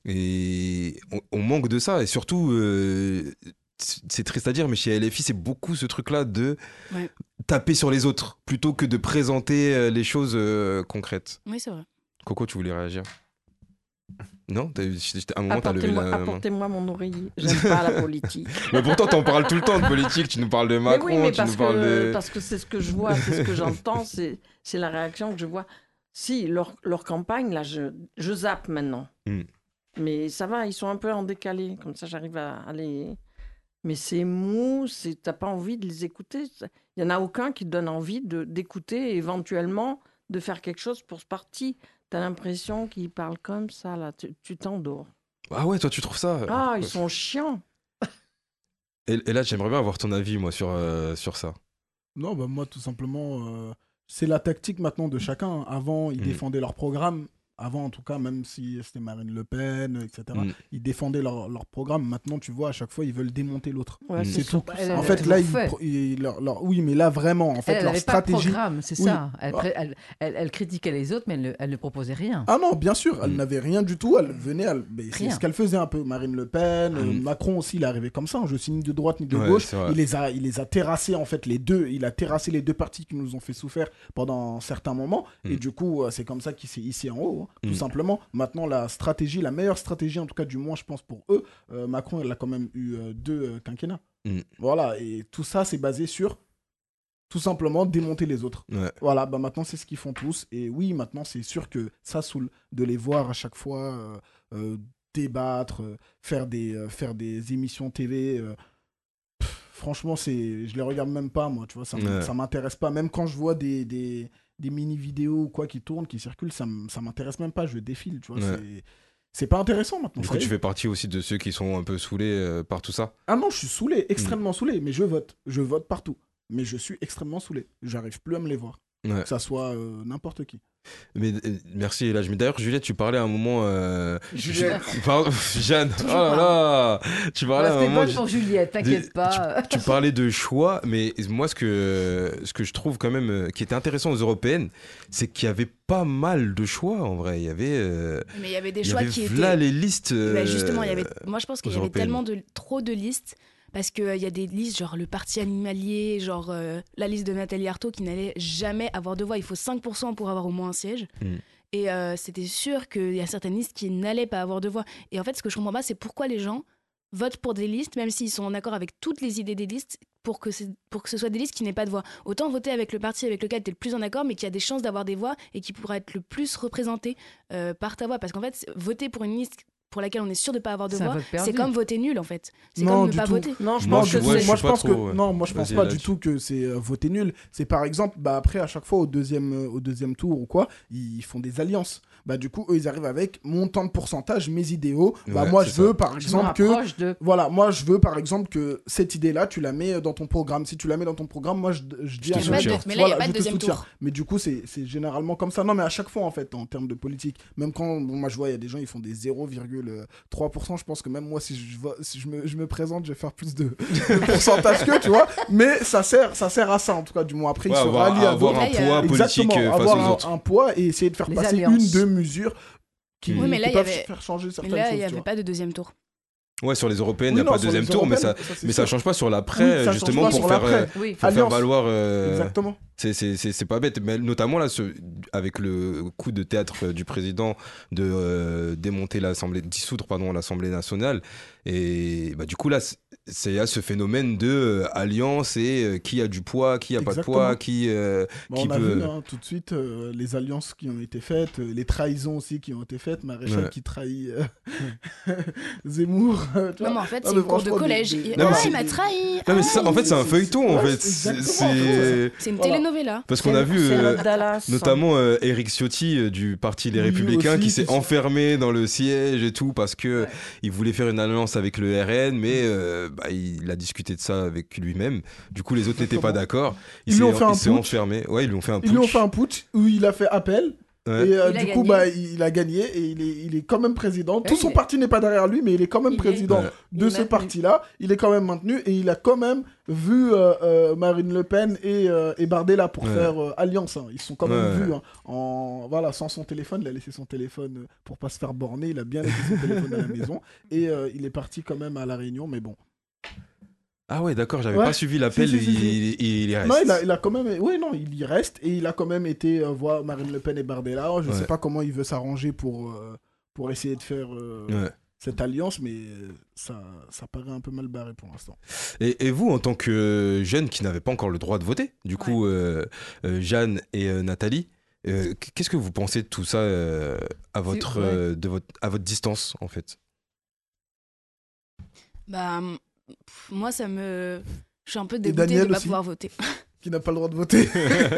Et on, on manque de ça. Et surtout, euh, c'est triste à dire, mais chez L F I, c'est beaucoup ce truc-là de Ouais. taper sur les autres plutôt que de présenter euh, les choses euh, concrètes. Oui, c'est vrai. Coco, tu voulais réagir? Non, t'as eu- à un moment, t'as levé Apportez-moi la main. apportez-moi mon oreiller. J'aime pas la politique. Mais pourtant, t'en parles tout le temps de politique. Tu nous parles de Macron, mais oui, mais tu parce nous parles que, de. parce que c'est ce que je vois, c'est ce que j'entends, c'est, c'est la réaction que je vois. Si, leur, leur campagne, là, je, je zappe maintenant. Mm. Mais ça va, ils sont un peu en décalé. Comme ça, j'arrive à, à les... Mais c'est mou, c'est... t'as pas envie de les écouter. Il y en a aucun qui te donne envie de, d'écouter et éventuellement de faire quelque chose pour ce parti. T'as l'impression qu'ils parlent comme ça, là. Tu, tu t'endors. Ah ouais, toi, tu trouves ça? Ah, ils sont chiants. Et, et là, j'aimerais bien avoir ton avis, moi, sur, euh, sur ça. Non, bah moi, tout simplement, euh, c'est la tactique maintenant de chacun. Avant, ils Mm. défendaient leur programme. Avant, en tout cas, même si c'était Marine Le Pen, et cetera, Mm. ils défendaient leur, leur programme. Maintenant, tu vois, à chaque fois, ils veulent démonter l'autre. Ouais, c'est c'est tout. surtout ça. En Elle fait, l'a là, ils, toujours fait. pro- ils- leur- leur- oui, mais là, vraiment, en fait, Elle leur n'avait pas de stratégie. programme, c'est Oui. ça. Elle, Ah. pré- elle, elle- elle critiquait les autres, mais elle, ne- elle ne proposait rien. Ah non, bien sûr, elle Mm. n'avait rien du tout. Elle venait, elle... mais c'est Rien. ce qu'elle faisait un peu. Marine Le Pen, euh, Mm. Macron aussi, il est arrivé comme ça. Je suis ni de droite ni de Ouais, gauche. c'est vrai. Il les a, il les a terrassés en fait les deux. Il a terrassé les deux partis qui nous ont fait souffrir pendant certains moments. Mm. Et du coup, euh, c'est comme ça qu'il s'est hissé en haut, hein, tout Mm. simplement. Maintenant, la stratégie, la meilleure stratégie, en tout cas du moins, je pense pour eux, euh, Macron, il a quand même eu euh, deux euh, quinquennats. Mm. Voilà, et tout ça, c'est basé sur tout simplement démonter les autres. Ouais. Voilà, bah maintenant c'est ce qu'ils font tous. Et oui, maintenant c'est sûr que ça saoule de les voir à chaque fois euh, euh, débattre, euh, faire, des, euh, faire des émissions T V. euh, pff, franchement, c'est, je les regarde même pas, moi, tu vois, ça, m- Ouais. ça m'intéresse pas. Même quand je vois des, des, des mini-vidéos ou quoi qui tournent, qui circulent, ça, m- ça m'intéresse même pas, je défile, tu vois. Ouais. C'est, c'est pas intéressant maintenant. Du ça coup, y tu est. fais partie aussi de ceux qui sont un peu saoulés euh, par tout ça. Ah non, je suis saoulé, extrêmement saoulé, mais je vote. Je vote partout. Mais je suis extrêmement saoulé. J'arrive plus à me les voir. Ouais. Que ça soit euh, n'importe qui. Mais euh, merci Elage. Mais d'ailleurs, Juliette, tu parlais à un moment. Euh... Juliette. Ju- Pardon, Jeanne. Oh Toujours là là. Tu parlais Ouais, à un C'était moment. bonne pour Juliette, t'inquiète Des- pas. Tu parlais de choix, mais moi, ce que, ce que je trouve quand même euh, qui était intéressant aux européennes, c'est qu'il y avait pas mal de choix en vrai. Il y avait. euh, Mais il y avait des il y choix avait qui v'là étaient. les listes. Bah, euh, justement, il y avait. Moi, je pense qu'il aux y avait européennes. tellement de trop de listes Parce qu'il y a des listes, genre le parti animalier, genre euh, la liste de Nathalie Arthaud qui n'allait jamais avoir de voix. Il faut cinq pour cent pour avoir au moins un siège. Mm. Et euh, c'était sûr qu'il y a certaines listes qui n'allaient pas avoir de voix. Et en fait, ce que je comprends pas, c'est pourquoi les gens votent pour des listes, même s'ils sont en accord avec toutes les idées des listes, pour que, c'est, pour que ce soit des listes qui n'aient pas de voix. Autant voter avec le parti avec lequel tu es le plus en accord, mais qui a des chances d'avoir des voix et qui pourra être le plus représenté euh, par ta voix. Parce qu'en fait, voter pour une liste pour laquelle on est sûr de pas avoir de C'est un voix, vote perdu. c'est comme voter nul en fait. C'est Non, comme ne du pas tout. voter. Non, je Moi, pense je- que ouais, c'est... je moi suis je pas pense trop, que ouais. non, moi je pense Vas-y, pas là-dessus. du tout que c'est euh, voter nul. C'est par exemple, bah après à chaque fois au deuxième euh, au deuxième tour ou quoi, ils font des alliances. Bah du coup eux ils arrivent avec mon temps de pourcentage, mes idéaux. Bah Ouais, moi c'est je veux ça. par Je me exemple que rapproche de... voilà, moi je veux par exemple que cette idée-là tu la mets dans ton programme. Si tu la mets dans ton programme, moi je, je dis te à Mais, soutiens. pas de- mais là, il n'y a Voilà, pas je de te deuxième soutiens. tour. Mais du coup, c'est c'est généralement comme ça. Non, mais à chaque fois, en fait, en termes de politique, même quand bon, moi je vois, il y a des gens, ils font des zéro virgule trois pour cent. Je pense que même moi, si je, vois- si je, me, je me présente, je vais faire plus de, de pourcentage que, tu vois. Mais ça sert, ça sert à ça, en tout cas, du moins. Après, Ouais, ils se avoir, rallient à avoir d'autres. un Là, il y a- poids politique Exactement, euh, face avoir aux un, autres. un poids et essayer de faire Les passer alliances. une, deux mesures qui, Mm. Oui, mais là, qui il y peuvent avait- faire changer Mais certaines là, il choses. n'y tu avait vois. pas de deuxième tour. Ouais, sur les européennes, il Oui, n'y a non, pas de sur deuxième les tour, mais ça, européennes, ça, c'est mais ça sûr. change pas sur l'après, Oui, ça change justement, pas pour sur faire, l'après. euh, Oui. pour faire Alliance. valoir. euh, Exactement. C'est, c'est, c'est, c'est pas bête, mais notamment là, ce- avec le coup de théâtre du président de euh, démonter l'Assemblée, de dissoudre pardon, l'Assemblée nationale. Et bah, du coup, là, c'est- c'est il y a ce phénomène de euh, alliance et euh, qui a du poids, qui a pas de Exactement. poids, qui. euh, Bah, qui on a peut- vu hein, tout de suite euh, les alliances qui ont été faites, euh, les trahisons aussi qui ont été faites. Maréchal Ouais. qui trahit euh, Zemmour. euh, tu Non, vois. mais en fait, Non, c'est mais une cour de franchement, des- collège. des- Et- Non, mais Ah, c'est- il m'a trahi. Non, mais ça, en fait, c'est un c'est- feuilleton, en ouais, fait. c'est C'est, exactement c'est- C'est une Voilà. telenovela. Parce qu'on a vu. C'est euh, le Dallas. Notamment euh, Éric Ciotti euh, du parti Les Lui Républicains aussi, qui s'est qui- enfermé dans le siège et tout parce que Ouais. il voulait faire une alliance avec le R N, mais euh, bah, il a discuté de ça avec lui-même. Du coup, les autres n'étaient pas Exactement. d'accord. Il Ils lui s'est, ont fait un il s'est putsch. enfermé. Ouais, ils lui ont fait un Ils lui ont putsch. fait un putsch où il a fait appel. Ouais. Et euh, Il a du coup, gagné. bah, il, il a gagné et il est, il est quand même président. Tout Oui, son mais- parti n'est pas derrière lui, mais il est quand même Il est- président Ouais. il de est ce maintenu. parti-là. Il est quand même maintenu et il a quand même vu euh, euh, Marine Le Pen et, euh, et Bardella pour Ouais. faire euh, alliance. hein. Ils se sont quand même Ouais. vus hein, en, voilà, sans son téléphone. Il a laissé son téléphone euh, pour pas se faire borner. Il a bien laissé son téléphone à la maison et euh, il est parti quand même à La Réunion. Mais bon. Ah ouais, d'accord, j'avais Ouais. pas suivi l'appel. Si, si, si, il, si. il- il y reste. Non, il a, il a quand même. Oui, non, il y reste et il a quand même été euh, voir Marine Le Pen et Bardella. Je Ouais. sais pas comment il veut s'arranger pour, euh, pour essayer de faire euh, Ouais. cette alliance, mais euh, ça, ça paraît un peu mal barré pour l'instant. Et, et vous, en tant que jeune qui n'avait pas encore le droit de voter, du coup, euh, euh, Jeanne et euh, Nathalie, euh, qu'est-ce que vous pensez de tout ça euh, à, votre, ouais. euh, de votre, à votre distance, en fait? Bah, pff, moi, ça me. Je suis un peu Et dégoûtée de Daniel ne pas aussi. pouvoir voter. Qui n'a pas le droit de voter.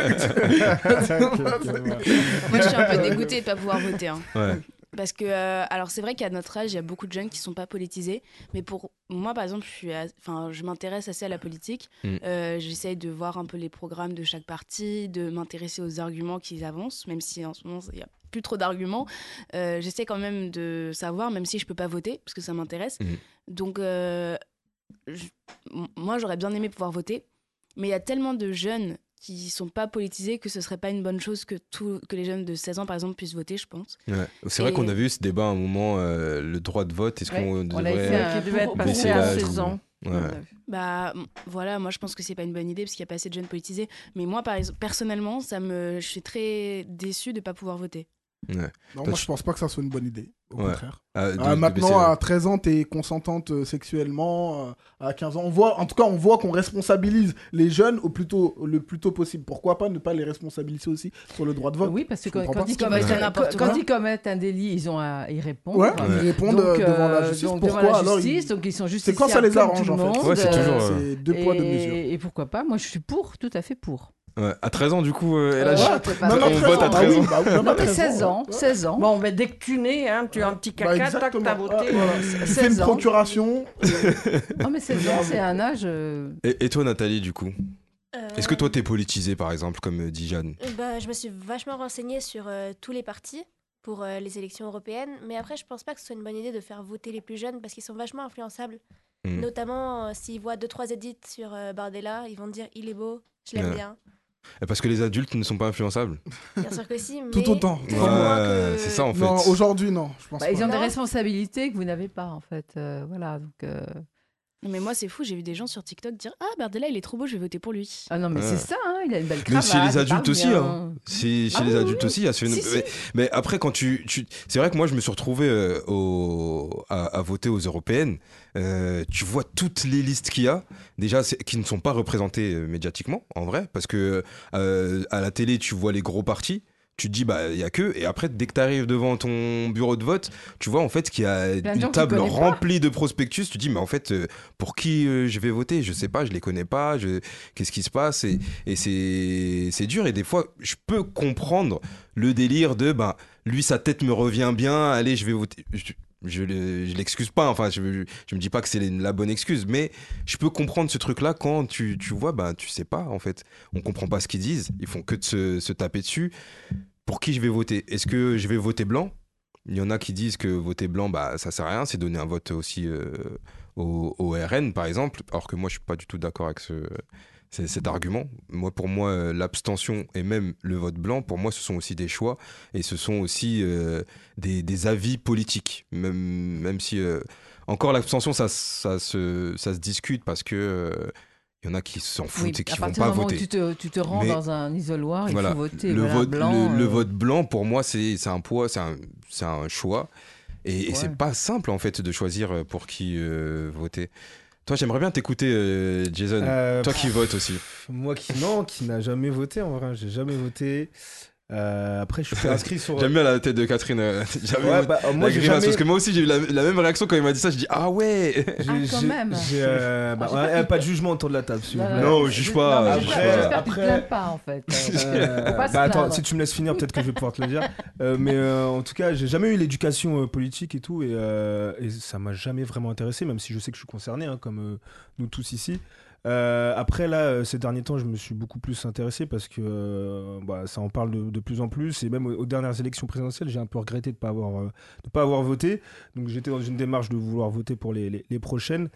Moi, je suis un peu dégoûtée de ne pas pouvoir voter. hein. Ouais. Parce que, euh, alors c'est vrai qu'à notre âge, il y a beaucoup de jeunes qui ne sont pas politisés. Mais pour moi, par exemple, je, suis à- enfin, je m'intéresse assez à la politique. Mm. Euh, J'essaye de voir un peu les programmes de chaque parti, de m'intéresser aux arguments qu'ils avancent, même si en ce moment, il n'y a plus trop d'arguments. Euh, J'essaie quand même de savoir, même si je ne peux pas voter, parce que ça m'intéresse. Mm. Donc, euh, je- m- moi, j'aurais bien aimé pouvoir voter. Mais il y a tellement de jeunes qui sont pas politisés que ce serait pas une bonne chose que, tout, que les jeunes de seize ans, par exemple, puissent voter, je pense. Ouais. C'est vrai Et- qu'on avait eu ce débat à un moment, euh, le droit de vote, est-ce Ouais, qu'on on devrait... l'avait fait un- Qui devait pour- être baisser passé à l'âge seize ou- ans. Ouais. Bah m- voilà, moi je pense que c'est pas une bonne idée parce qu'il n'y a pas assez de jeunes politisés. Mais moi, par exemple, personnellement, ça me, je suis très déçue de pas pouvoir voter. Ouais. Non, Toi, moi, tu- je pense pas que ça soit une bonne idée. Au Ouais. contraire. Ah, de- Ah, de baisser maintenant, la- à treize ans, t'es consentante euh, sexuellement. euh, à quinze ans, on voit, en tout cas, on voit qu'on responsabilise les jeunes au plus tôt, le plus tôt possible. Pourquoi pas ne pas les responsabiliser aussi sur le droit de vote? Oui, parce que Je quand, comprends quand pas. ils Qui va commettent, être un, n'importe quand quoi. ils commettent un délit, ils ont à y répondre. Ouais, Ouais. ils répondent Donc, euh, devant euh, la justice. donc, Pourquoi devant la alors justice, ils- donc ils sont C'est justiciables quand ça les comme arrange tout en le fait. monde, Ouais, c'est euh, toujours, euh, C'est deux poids, deux et- mesures. Et pourquoi pas? Moi, je suis pour, tout à fait pour. Ouais. À treize ans, du coup, euh, Euh, L H, ouais, t'es pas- Non, non, on treize vote à ans, treize bah oui, ans. bah oui, même à Non, mais treize seize ans, ouais. seize ans. Bon, ben, dès que tu nais, hein, tu as un petit Bah, caca, tac, exactement. t'as voté. Ah, voilà. Tu fais une seize ans. procuration. Non, mais seize ans, c'est un âge. euh, Et, et toi, Nathalie, du coup, Euh, est-ce que toi, t'es politisée, par exemple, comme euh, dit Jeanne? euh, bah, je me suis vachement renseignée sur euh, tous les partis pour euh, les élections européennes, mais après, je pense pas que ce soit une bonne idée de faire voter les plus jeunes parce qu'ils sont vachement influençables. Mm. Notamment, euh, s'ils voient deux trois edits sur euh, Bardella, ils vont dire il est beau, je l'aime Ouais. bien. Parce que les adultes ne sont pas influençables. Bien sûr que si, mais. Tout autant. pour moi que- Ouais, c'est ça, en fait. Non, aujourd'hui, non. Je pense bah, ils pas. ont des Non. responsabilités que vous n'avez pas, en fait. euh, voilà, donc. euh, Non, mais moi, c'est fou, j'ai vu des gens sur TikTok dire « Ah, Bardella, il est trop beau, je vais voter pour lui. Ah non, mais Ouais. c'est ça, hein, il a une belle Mais cravate. chez les il adultes parle aussi, bien. hein. C'est- chez Ah les oui, adultes oui. aussi, il y a ce Si, phénomène- si. Mais, mais après, quand tu, tu... c'est vrai que moi, je me suis retrouvé euh, au... à, à voter aux européennes. Euh, tu vois toutes les listes qu'il y a, déjà, c'est- qui ne sont pas représentées euh, médiatiquement, en vrai, parce que euh, à la télé, tu vois les gros partis. Tu te dis, bah, il y a que. Et après, dès que tu arrives devant ton bureau de vote, tu vois, en fait, qu'il y a Plein de gens une que tu table connais pas. remplie de prospectus. Tu te dis, mais en fait, euh, pour qui euh, je vais voter? Je sais pas, je les connais pas. Je... Qu'est-ce qui se passe? Et, et c'est, c'est dur. Et des fois, je peux comprendre le délire de, bah, lui, sa tête me revient bien. Allez, je vais voter. Je... Je, le- je l'excuse pas, enfin, je, je, je me dis pas que c'est la bonne excuse, mais je peux comprendre ce truc-là quand tu, tu vois, bah, tu sais pas, en fait. On comprend pas ce qu'ils disent, ils font que de se, se taper dessus. Pour qui je vais voter? Est-ce que je vais voter blanc? Il y en a qui disent que voter blanc, bah, ça sert à rien, c'est donner un vote aussi euh, au, au R N, par exemple, alors que moi, je suis pas du tout d'accord avec ce, c'est- cet argument. Moi, pour moi, euh, l'abstention et même le vote blanc, pour moi, ce sont aussi des choix et ce sont aussi euh, des, des avis politiques. Même, même si, euh, encore l'abstention, ça, ça, se, ça se discute parce que euh, il y en a qui s'en foutent Oui, et qui à vont partir pas du moment où voter. tu te, tu te rends Mais dans un isoloir, il voilà, faut voter. le, voilà, vote, blanc, le, le euh, vote blanc, pour moi, c'est c'est un poids, c'est un, c'est un choix. Et, et Ouais. c'est pas simple, en fait, de choisir pour qui euh, voter. Toi, j'aimerais bien t'écouter, euh, Jason. Euh, Toi qui pff, votes aussi. Moi qui non, qui n'a jamais voté en vrai, j'ai jamais voté. Euh, après, je suis inscrit sur. J'aime bien la tête de Catherine. euh, jamais Ouais, voté. bah, euh, La moi j'ai grimace, jamais. parce que moi aussi j'ai eu la, la même réaction quand il m'a dit ça. Je dis ah ouais. J'ai- Ah, quand j'ai- même. j'ai, euh, bah, Ah, j'ai ouais, pas- euh, pas de jugement autour de la table, s'il vous non, plaît. Non, non, juge je- pas, non, mais juge j'espère- pas. J'espère que tu te Après- plains pas, en fait. Euh, Faut pas se bah attends, plaindre. si tu me laisses finir, peut-être que je vais pouvoir te le dire. Euh, mais euh, en tout cas, j'ai jamais eu l'éducation euh, politique et tout, et, euh, et ça m'a jamais vraiment intéressé, même si je sais que je suis concerné, hein, comme euh, nous tous ici. Euh, après là, euh, ces derniers temps, je me suis beaucoup plus intéressé parce que euh, bah, ça en parle de, de plus en plus, et même aux, aux dernières élections présidentielles, j'ai un peu regretté de pas avoir euh, de pas avoir voté. Donc j'étais dans une démarche de vouloir voter pour les, les, les prochaines.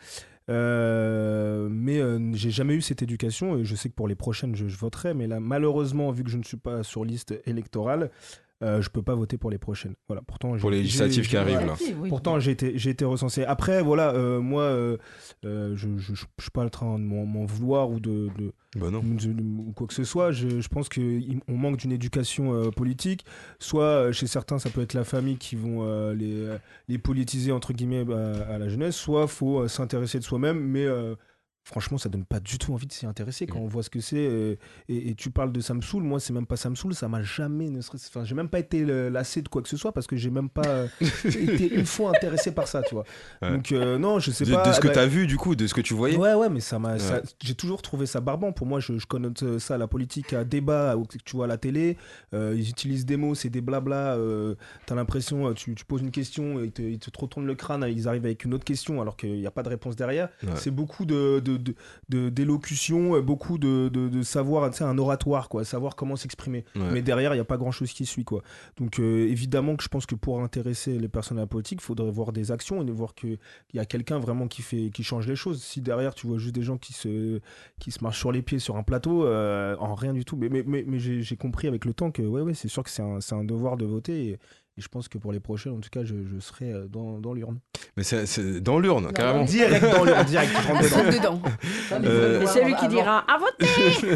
Euh, mais euh, j'ai jamais eu cette éducation et je sais que pour les prochaines je, je voterai, mais là malheureusement vu que je ne suis pas sur liste électorale, euh, je peux pas voter pour les prochaines. Voilà. Pourtant Pour j'ai- les législatives j'ai- qui arrivent, j'ai- là. Oui. Pourtant j'ai été j'ai été recensé. Après voilà, euh, moi euh, euh, je, je, je suis pas en train de m'en m'en vouloir ou de, de, Bah non. de- de- ou quoi que ce soit. Je, je pense qu'on manque d'une éducation euh, politique. Soit euh, chez certains, ça peut être la famille qui vont euh, les, euh, les politiser entre guillemets bah, à la jeunesse. Soit faut euh, s'intéresser de soi-même, mais euh, franchement, ça donne pas du tout envie de s'y intéresser quand on voit ce que c'est. euh, et, et tu parles de ça me saoule. Moi, c'est même pas ça me saoule. Ça m'a jamais, ne serait- enfin, j'ai même pas été euh, lassé de quoi que ce soit parce que j'ai même pas euh, été une fois intéressé par ça, tu vois. Ouais. Donc euh, non, je sais De, pas. de ce que bah, t'as vu, du coup, de ce que tu voyais. Ouais, ouais, mais ça m'a. Ouais. ça- J'ai toujours trouvé ça barbant. Pour moi, je, je connote ça, la politique, à débat, où tu vois à la télé. euh, ils utilisent des mots, c'est des blabla. Euh, T'as l'impression, euh, tu, tu poses une question, et ils te, ils te retournent le crâne, ils arrivent avec une autre question alors qu'il n'y a pas de réponse derrière. Ouais. C'est beaucoup de, de, de, de- d'élocution, euh, beaucoup de, de, de savoir, tu sais, un oratoire, quoi, savoir comment s'exprimer. Ouais. Mais derrière, il n'y a pas grand chose qui suit, quoi. Donc, euh, évidemment que je pense que pour intéresser les personnes à la politique, il faudrait voir des actions et de voir qu'il y a quelqu'un vraiment qui, fait, qui change les choses. Si derrière, tu vois juste des gens qui se, qui se marchent sur les pieds sur un plateau, euh, en rien du tout. Mais, mais, mais, mais j'ai, j'ai compris avec le temps que, ouais, ouais, c'est sûr que c'est un, c'est un devoir de voter. Et, et je pense que pour les prochaines, en tout cas, je, je serai euh, dans, dans l'urne. Mais c'est c'est dans l'urne, carrément. Direct dans l'urne, direct. Je rentre dedans. Saute dedans. Euh, Et c'est lui qui dira à voter.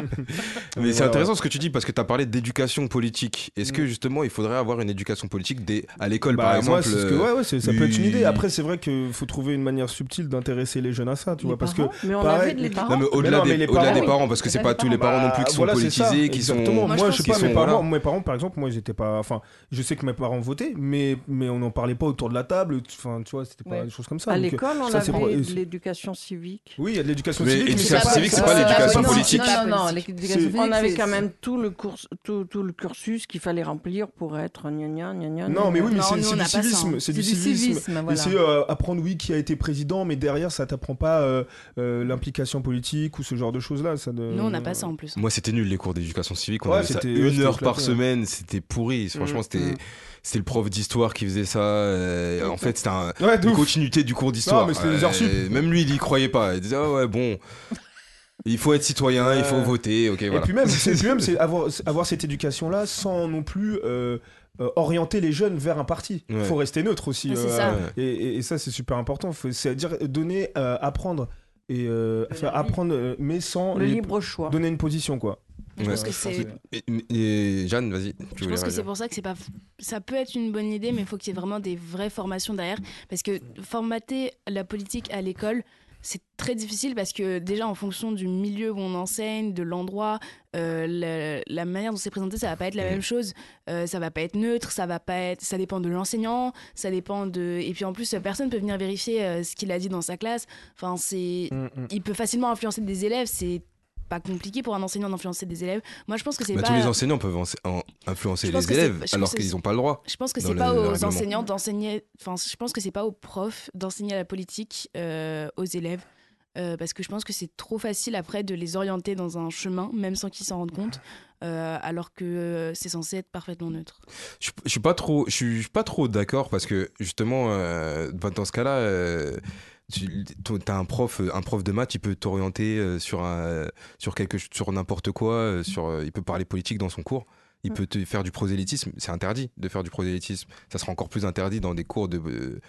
Mais c'est Voilà, intéressant ce que tu dis parce que tu as parlé d'éducation politique. Est-ce que Mm. justement il faudrait avoir une éducation politique dès, à l'école Bah, par exemple moi, c'est ce que, ouais, ouais, c'est- ça peut être une oui. idée. Après, c'est vrai qu'il faut trouver une manière subtile d'intéresser les jeunes à ça, tu Les vois, parce que parents. Mais on Pareil, avait de les l'éducation. parents. Non, mais au-delà non, mais des, les au-delà parents, des oui. parents, parce que c'est pas tous les parents non plus qui sont Bah, voilà, c'est ça, politisés, qui sont. exactement. Moi, Moi, je je sais pense pas, qu'ils mes sont- parents, voilà. mes parents, par exemple, moi, ils étaient pas. Enfin, je sais que mes parents votaient, mais, mais on n'en parlait pas autour de la table. Enfin, tu vois, c'était pas Ouais. des choses comme ça. À donc, euh, l'école, on ça, c'est pour- avait et- de l'éducation civique. Oui, il y a de l'éducation Mais civique. mais éducation c'est pas- civique, c'est c'est pas pas- l'éducation non, politique. Non, non, non, l'éducation C'est- civique. On avait c'est- quand c'est- même tout le, cours, tout, tout le cursus qu'il fallait remplir pour être gna gna gna gna. Non, mais oui, mais Non, c'est nous, c'est on du n'a pas ça, hein. civisme. C'est C'est du du civisme. civisme, Et voilà. c'est euh, apprendre, oui, qui a été président, mais derrière, ça t'apprend pas euh, euh, l'implication politique ou ce genre de choses-là. Ça de... Nous, on n'a pas ça en plus. Moi, c'était nul les cours d'éducation civique. On Ouais, avait ça c'était- une ouais, c'était heure par éclaté, semaine. C'était pourri. Franchement, Mm, c'était mm. c'était le prof d'histoire qui faisait ça. euh, En fait, c'était un- Ouais, de une ouf. continuité du cours d'histoire. Non, mais c'était des heures sup. Même lui, il y croyait pas. Il disait ah ouais bon. Il faut être citoyen, il faut Ouais. voter, ok, Et voilà. puis même, c'est, puis même, c'est avoir, c'est avoir cette éducation-là sans non plus euh, euh, orienter les jeunes vers un parti. Il Ouais. faut rester neutre aussi. Ouais, c'est ça. Et, et- et ça, c'est super important. Faut- C'est-à-dire donner, euh, apprendre et euh, faire apprendre, euh, mais sans Le les- libre choix. donner une position, quoi. Je pense Ouais. que c'est. Et, et Jeanne, vas-y. Tu Je voulais pense que réagir. c'est pour ça que c'est pas. Ça peut être une bonne idée, mais il faut qu'il y ait vraiment des vraies formations derrière. Parce que formater la politique à l'école, c'est très difficile parce que déjà en fonction du milieu où on enseigne, de l'endroit, euh, la, la manière dont c'est présenté, ça va pas être la même chose. Euh, ça va pas être neutre, ça va pas être. Ça dépend de l'enseignant, ça dépend de. Et puis en plus, personne peut venir vérifier euh, ce qu'il a dit dans sa classe. Enfin, c'est. Mm, mm. Il peut facilement influencer des élèves. C'est pas compliqué pour un enseignant d'influencer des élèves. Moi, je pense que c'est Bah, pas. tous les enseignants peuvent en- en- influencer Je pense les que c'est- élèves je pense alors que qu'ils c'est- n'ont pas le droit. Je pense que dans c'est le- pas le aux règlement. enseignants d'enseigner. Enfin, je pense que c'est pas aux profs d'enseigner la politique euh, aux élèves. Euh, parce que je pense que c'est trop facile après de les orienter dans un chemin, même sans qu'ils s'en rendent compte, euh, alors que euh, c'est censé être parfaitement neutre. Je, je suis pas trop, je suis, je suis pas trop d'accord parce que justement, euh, bah, dans ce cas-là, euh, tu as un prof, un prof de maths, il peut t'orienter euh, sur un, sur quelque, sur n'importe quoi, euh, sur, euh, il peut parler politique dans son cours. Il peut te faire du prosélytisme. C'est interdit de faire du prosélytisme. Ça sera encore plus interdit dans des cours de,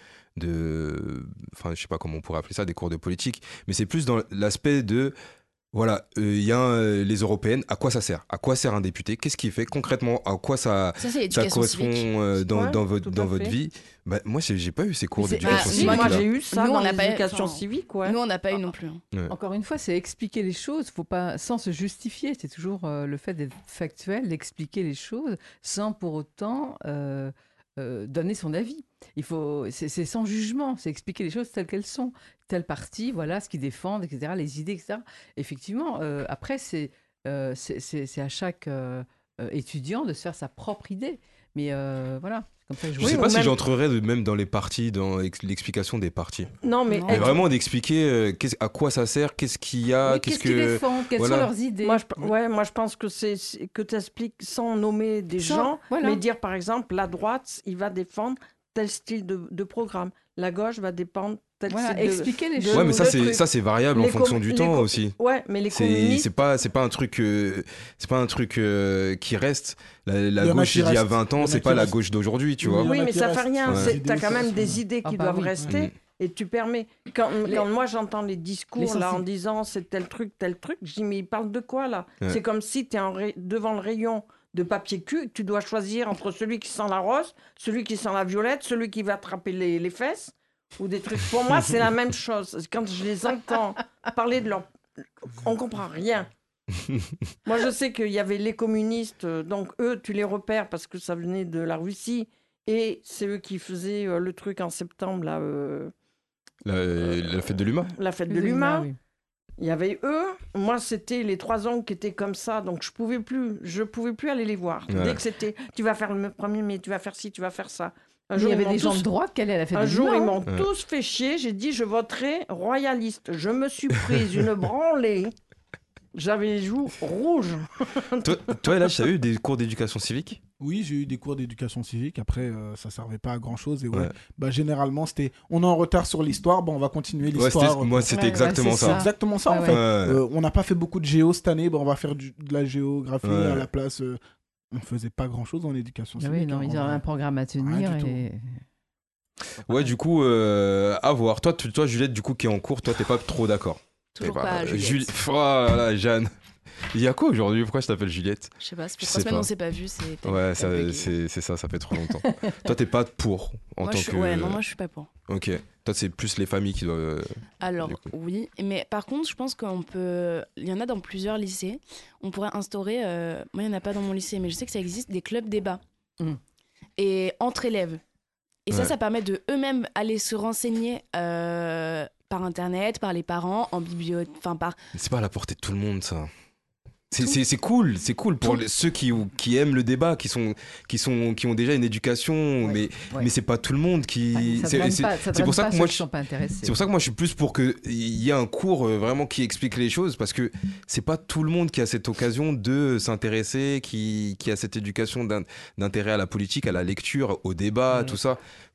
de, enfin, je sais pas comment on pourrait appeler ça, des cours de politique. Mais c'est plus dans l'aspect de, voilà, il euh, y a euh, les européennes. À quoi ça sert? À quoi sert un député? Qu'est-ce qu'il fait concrètement? À quoi ça, Ça, c'est ça l'éducation correspond civique. euh, dans, Ouais, dans votre, tout dans à votre fait. vie? Bah, moi, j'ai j'ai pas eu ces cours Mais c'est- d'éducation bah, civique. moi, là. j'ai eu ça Nous, dans on n'a pas- l'éducation enfin, civique, ouais. Nous, on n'a pas eu non plus. hein. Ouais. Encore une fois, c'est expliquer les choses, faut pas, sans se justifier. C'est toujours euh, le fait d'être factuel, d'expliquer les choses sans pour autant euh, euh, donner son avis. Il faut, c'est c'est sans jugement, c'est expliquer les choses telles qu'elles sont. Tel parti, voilà ce qu'ils défendent, et cetera, les idées, et cetera. Effectivement, euh, après, c'est euh, c'est- c'est c'est à chaque euh, euh, étudiant de se faire sa propre idée. Mais euh, voilà, c'est comme ça que je Je vois. sais Oui, pas ou si même- j'entrerais de- même dans les partis, dans ex- l'explication des partis. Non, mais Non. Mais être- vraiment d'expliquer euh, qu'est-ce- à quoi ça sert, qu'est-ce qu'il y a, Oui, qu'est-ce qu'est-ce qu'ils que. défendent, quelles voilà. sont leurs idées. moi, je, ouais, moi, je pense que c'est c'est que tu expliques sans nommer des Sans- gens, voilà. mais dire par exemple, la droite, il va défendre tel style de, de programme. La gauche va défendre tel Voilà, style de... expliquer les de- choses. Ouais, mais ça le c'est truc. ça c'est variable en Les fonction com- du les temps com- aussi. Ouais, mais les C'est communistes... c'est pas c'est pas un truc euh, c'est pas un truc euh, qui reste. La, la Il y en a gauche qui d'il y a restent. vingt Il y en ans, a c'est qui pas la restent. gauche d'aujourd'hui, tu Oui, vois. il y en Oui, a mais qui ça fait restent. rien. Ouais. c'est- Les T'as idées, quand ça même reste des bien. idées qui Ah bah doivent oui, rester ouais. et tu permets. Quand, Les- quand moi j'entends les discours Les là en sensi- disant c'est tel truc, tel truc, je dis mais ils parlent de quoi là? Ouais. C'est comme si tu es devant le rayon de papier cul, tu dois choisir entre celui qui sent la rose, celui qui sent la violette, celui qui va attraper les, les fesses ou des trucs. Pour moi, c'est la même chose. Quand je les entends parler de leur. On comprend rien. Moi, je sais qu'il y avait les communistes, euh, donc eux, tu les repères parce que ça venait de la Russie, et c'est eux qui faisaient euh, le truc en septembre, là, euh, La, la fête de l'humain. la fête de Les l'humain. humains, oui. Il y avait eux. Moi, c'était les trois oncles qui étaient comme ça, donc je pouvais plus, je pouvais plus aller les voir. Ouais. Dès que c'était, tu vas faire le premier, mais tu vas faire ci, tu vas faire ça. Un Mais il y ils avait m'ont des gens tous- de droite qui allaient à la fête Un de jour, ils l'humain, m'ont Ouais. tous fait chier. J'ai dit, je voterai royaliste. Je me suis prise une branlée. J'avais les joues rouges. Toi, toi là, tu as eu des cours d'éducation civique? Oui, j'ai eu des cours d'éducation civique. Après, euh, ça servait pas à grand chose. Et ouais, Ouais. bah, généralement, c'était on est en retard sur l'histoire, bah, on va continuer Ouais, l'histoire. c'était- moi, c'était Ouais, exactement ouais, c'est ça. C'est exactement ça Ouais, en ouais. fait. Ouais. Euh, on n'a pas fait beaucoup de géo cette année, bah, on va faire du- de la géographie Ouais. à la place. euh, on faisait pas grand chose en éducation Ah civique. oui, non, hein, ils en avaient vrai. un programme à tenir. Rien du tout. Et... Ouais, du coup, euh, à voir. Toi, tu- toi, Juliette, du coup, qui est en cours, toi, t'es pas trop d'accord. Toujours T'es pas, Juliette. Juli- Oh là là, Jeanne. Il y a quoi aujourd'hui? Pourquoi je t'appelle Juliette? Je sais pas, ça fait Je trois sais semaines pas. on s'est pas vu. C'est Ouais, t'as ça- bugué. c'est c'est ça, ça fait trop longtemps. Toi, t'es pas pour en Moi, tant je suis- que. Ouais, non, moi je suis pas pour. Ok. Toi, c'est plus les familles qui doivent. euh, Alors, Du coup. oui, mais par contre, je pense qu'on peut. Il y en a dans plusieurs lycées. On pourrait instaurer. euh, Moi, il n'y en a pas dans mon lycée, mais je sais que ça existe des clubs débat. Mm. Et entre élèves. Et ça, Ouais. ça permet de eux-mêmes aller se renseigner euh, par internet, par les parents, en bibliothèque. Enfin, par. Mais c'est pas à la portée de tout le monde, ça. C'est- C'est c'est cool, c'est cool pour Tout. les- ceux qui, qui aiment le débat, qui, sont, qui, sont, qui ont déjà une éducation, mais, ouais. mais c'est pas tout le monde qui. Enfin, ça c'est- draine c'est- pas- ça c'est draine pour ça pas que ceux moi, qui je- sont pas intéressés. c'est pour ça que moi je suis plus pour qu'il y ait un cours euh, vraiment qui explique les choses, parce que c'est pas tout le monde qui a cette occasion de s'intéresser, qui, qui a cette éducation d'in- d'intérêt à la politique, à la lecture, au débat, Mm. tout ça.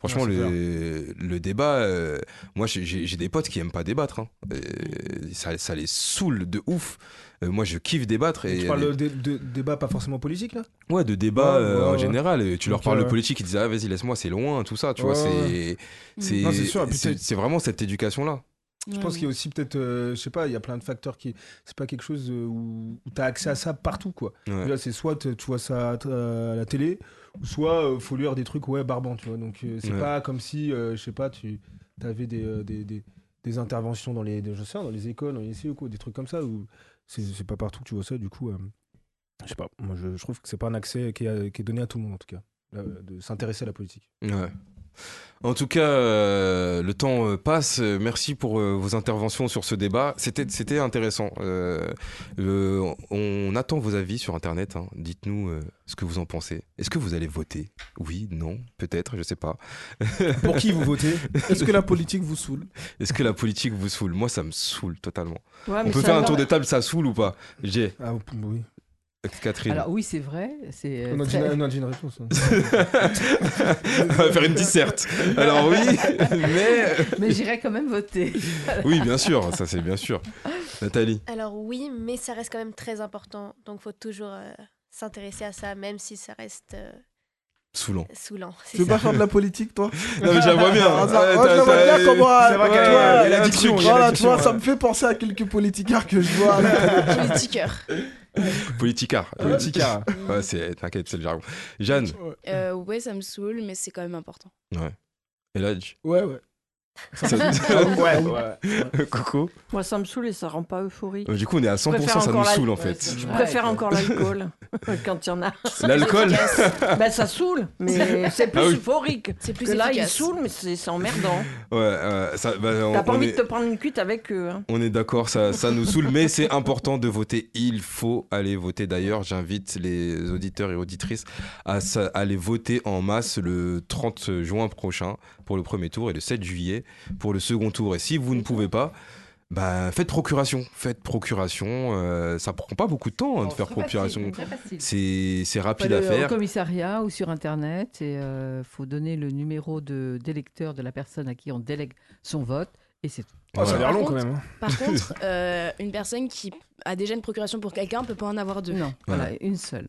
Franchement, Ah, c'est le, le débat, euh, moi j'ai, j'ai des potes qui aiment pas débattre. Hein. Et ça, ça les saoule de ouf. Euh, moi je kiffe débattre. Et Tu parles les- de, de, de débat pas forcément politique là? Ouais, de débat Ouais, euh, ouais, en ouais. général. Et tu leur Ok, parles de ouais. politique, ils disent ah vas-y laisse-moi, c'est loin, tout ça. Tu vois, Ouais, c'est, ouais. c'est, Non, c'est sûr, et puis c'est, t'as- c'est vraiment cette éducation-là. Je pense qu'il y a aussi peut-être, euh, je sais pas, il y a plein de facteurs qui. C'est pas quelque chose euh, où, où tu as accès à ça partout, quoi. Ouais. Là, c'est soit t- tu vois ça à, t- à la télé, ou soit euh, faut lire des trucs, ouais, barbants, tu vois. Donc, euh, c'est Ouais. pas comme si, euh, je sais pas, tu avais des, euh, des, des, des interventions dans les, des- je sais, pas, dans les écoles, dans les lycées ou quoi, des trucs comme ça, où c'est c'est pas partout que tu vois ça, du coup. euh, je sais pas, moi je, je trouve que c'est pas un accès qui est, qui est donné à tout le monde, en tout cas, là, de s'intéresser à la politique. Ouais. En tout cas, euh, le temps euh, passe. Euh, Merci pour euh, vos interventions sur ce débat. C'était, c'était intéressant. Euh, le- on attend vos avis sur Internet. Hein. Dites-nous euh, ce que vous en pensez. Est-ce que vous allez voter? Oui, non, peut-être, je sais pas. Pour qui vous votez? Est-ce que la politique vous saoule? Est-ce que la politique vous saoule? Moi, ça me saoule totalement. Ouais, On mais peut ça faire un va- tour de table, ça saoule ou pas? J'ai. Ah oui. Catherine. Alors oui, c'est vrai. C'est, euh, On a dit, très- on a dit une réponse. hein. On va faire une disserte. Alors oui, mais... Mais j'irai quand même voter. Oui, bien sûr, ça c'est bien sûr. Nathalie. Alors oui, mais ça reste quand même très important. Donc faut toujours euh, s'intéresser à ça, même si ça reste euh, Saoulant. saoulant. Tu veux pas faire de la politique, toi? Non, mais je la vois bien. Ah, ça- Ouais, moi, je t'as- la vois t'as- bien comment. C'est vrai ouais, qu'il y a- ouais, il y a ouais, l'addiction, il y a Voilà, tu l'addiction, vois, ça ouais. me fait penser à quelques politicards que je vois. Politiqueur. Politicard. Politicard. Ouais, c'est, t'inquiète, c'est le jargon. Jeanne. Euh, ouais, ça me saoule, mais c'est quand même important. Ouais. Et là, J- Ouais, ouais. ça- ouais, ouais. Coco. Moi, ça me saoule et ça rend pas euphorique. Euh, Du coup, on est à cent pour cent, préfère ça nous encore la- saoule en Ouais, fait. c'est Je vrai préfère que- encore l'alcool quand il y en a. L'alcool. Ben, ça saoule, mais c'est plus Ah oui. euphorique. C'est plus Que là, ils efficace. saoulent, mais c'est c'est emmerdant. Ouais, ouais, ça, bah, on, T'as pas on envie est, de te prendre une cuite avec eux. hein. on est d'accord, ça, ça nous saoule, mais c'est important de voter. Il faut aller voter. D'ailleurs, j'invite les auditeurs et auditrices à sa- aller voter en masse le trente juin prochain pour le premier tour et le sept juillet pour le second tour. Et si vous ne pouvez pas, bah, faites procuration. Faites procuration. Euh, ça prend pas beaucoup de temps hein, de Oh, faire très procuration. facile, très facile. C'est, c'est Faut rapide aller à faire. au commissariat ou sur internet et il faut donner le numéro de d'électeur de la personne à qui on délègue son vote et c'est tout. Oh, ça a l'air Par long quand contre- même. hein. Par contre, euh, une personne qui a déjà une procuration pour quelqu'un peut pas en avoir deux. Non, voilà, une seule.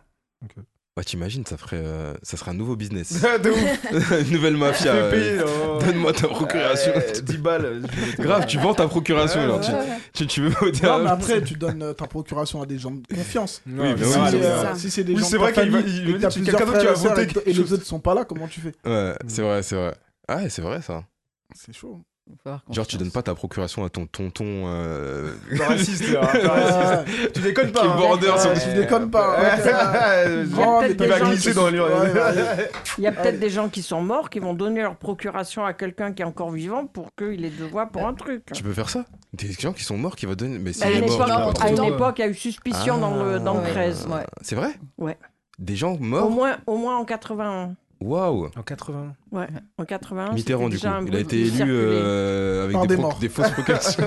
Bah, t'imagines, ça ferait, euh, ça serait un nouveau business. De ouf. Une nouvelle mafia. Le euh, pays, non. Donne-moi ta procuration. Ouais, dix balles. Grave, tu vends ta procuration. Ouais, alors, ouais, tu, ouais. tu, tu veux pas dire. Non, mais après, tu donnes euh, ta procuration à des gens de confiance. Oui, Ouais, bah c'est oui, vrai, Si, oui, euh, ça. si c'est des Oui, gens c'est de vrai ta qu'il va- famille il et veut que t'as dire que plusieurs quelqu'un d'autre qui frères va et sœurs voter et que- et quelque les chose. autres sont pas là, comment tu fais? Ouais, c'est vrai, c'est vrai. Ah, ouais, c'est vrai ça. C'est chaud. Faut avoir Genre, tu confiance. donnes pas ta procuration à ton tonton. Euh... Le raciste, là, un peu raciste. Ouais. Tu déconnes pas. Qui hein. border sur- Ouais, tu déconnes pas. Ouais. hein. Ouais. Non, mais peut-être t'as Il va des gens glisser qui- dans l'urine. Ouais, ouais. Il y a peut-être des gens qui sont morts qui vont donner leur procuration à quelqu'un qui est encore vivant pour qu'il ait deux voix pour un truc. Tu peux faire ça? Des gens qui sont morts qui vont donner. Mais À c'est une mort. époque, tu peux pas mort, trop à une dire. époque, il y a eu suspicion dans le, dans le ouais. treize. Ouais. C'est vrai? Ouais. Des gens Au morts? moins, au moins en quatre-vingt-un. Waouh! En quatre-vingts. Ouais, en quatre-vingt-un. Mitterrand, c'était du coup. déjà un Il a bruit été qui élu circulait. euh, avec Par des, des pro- morts. des fausses procurations.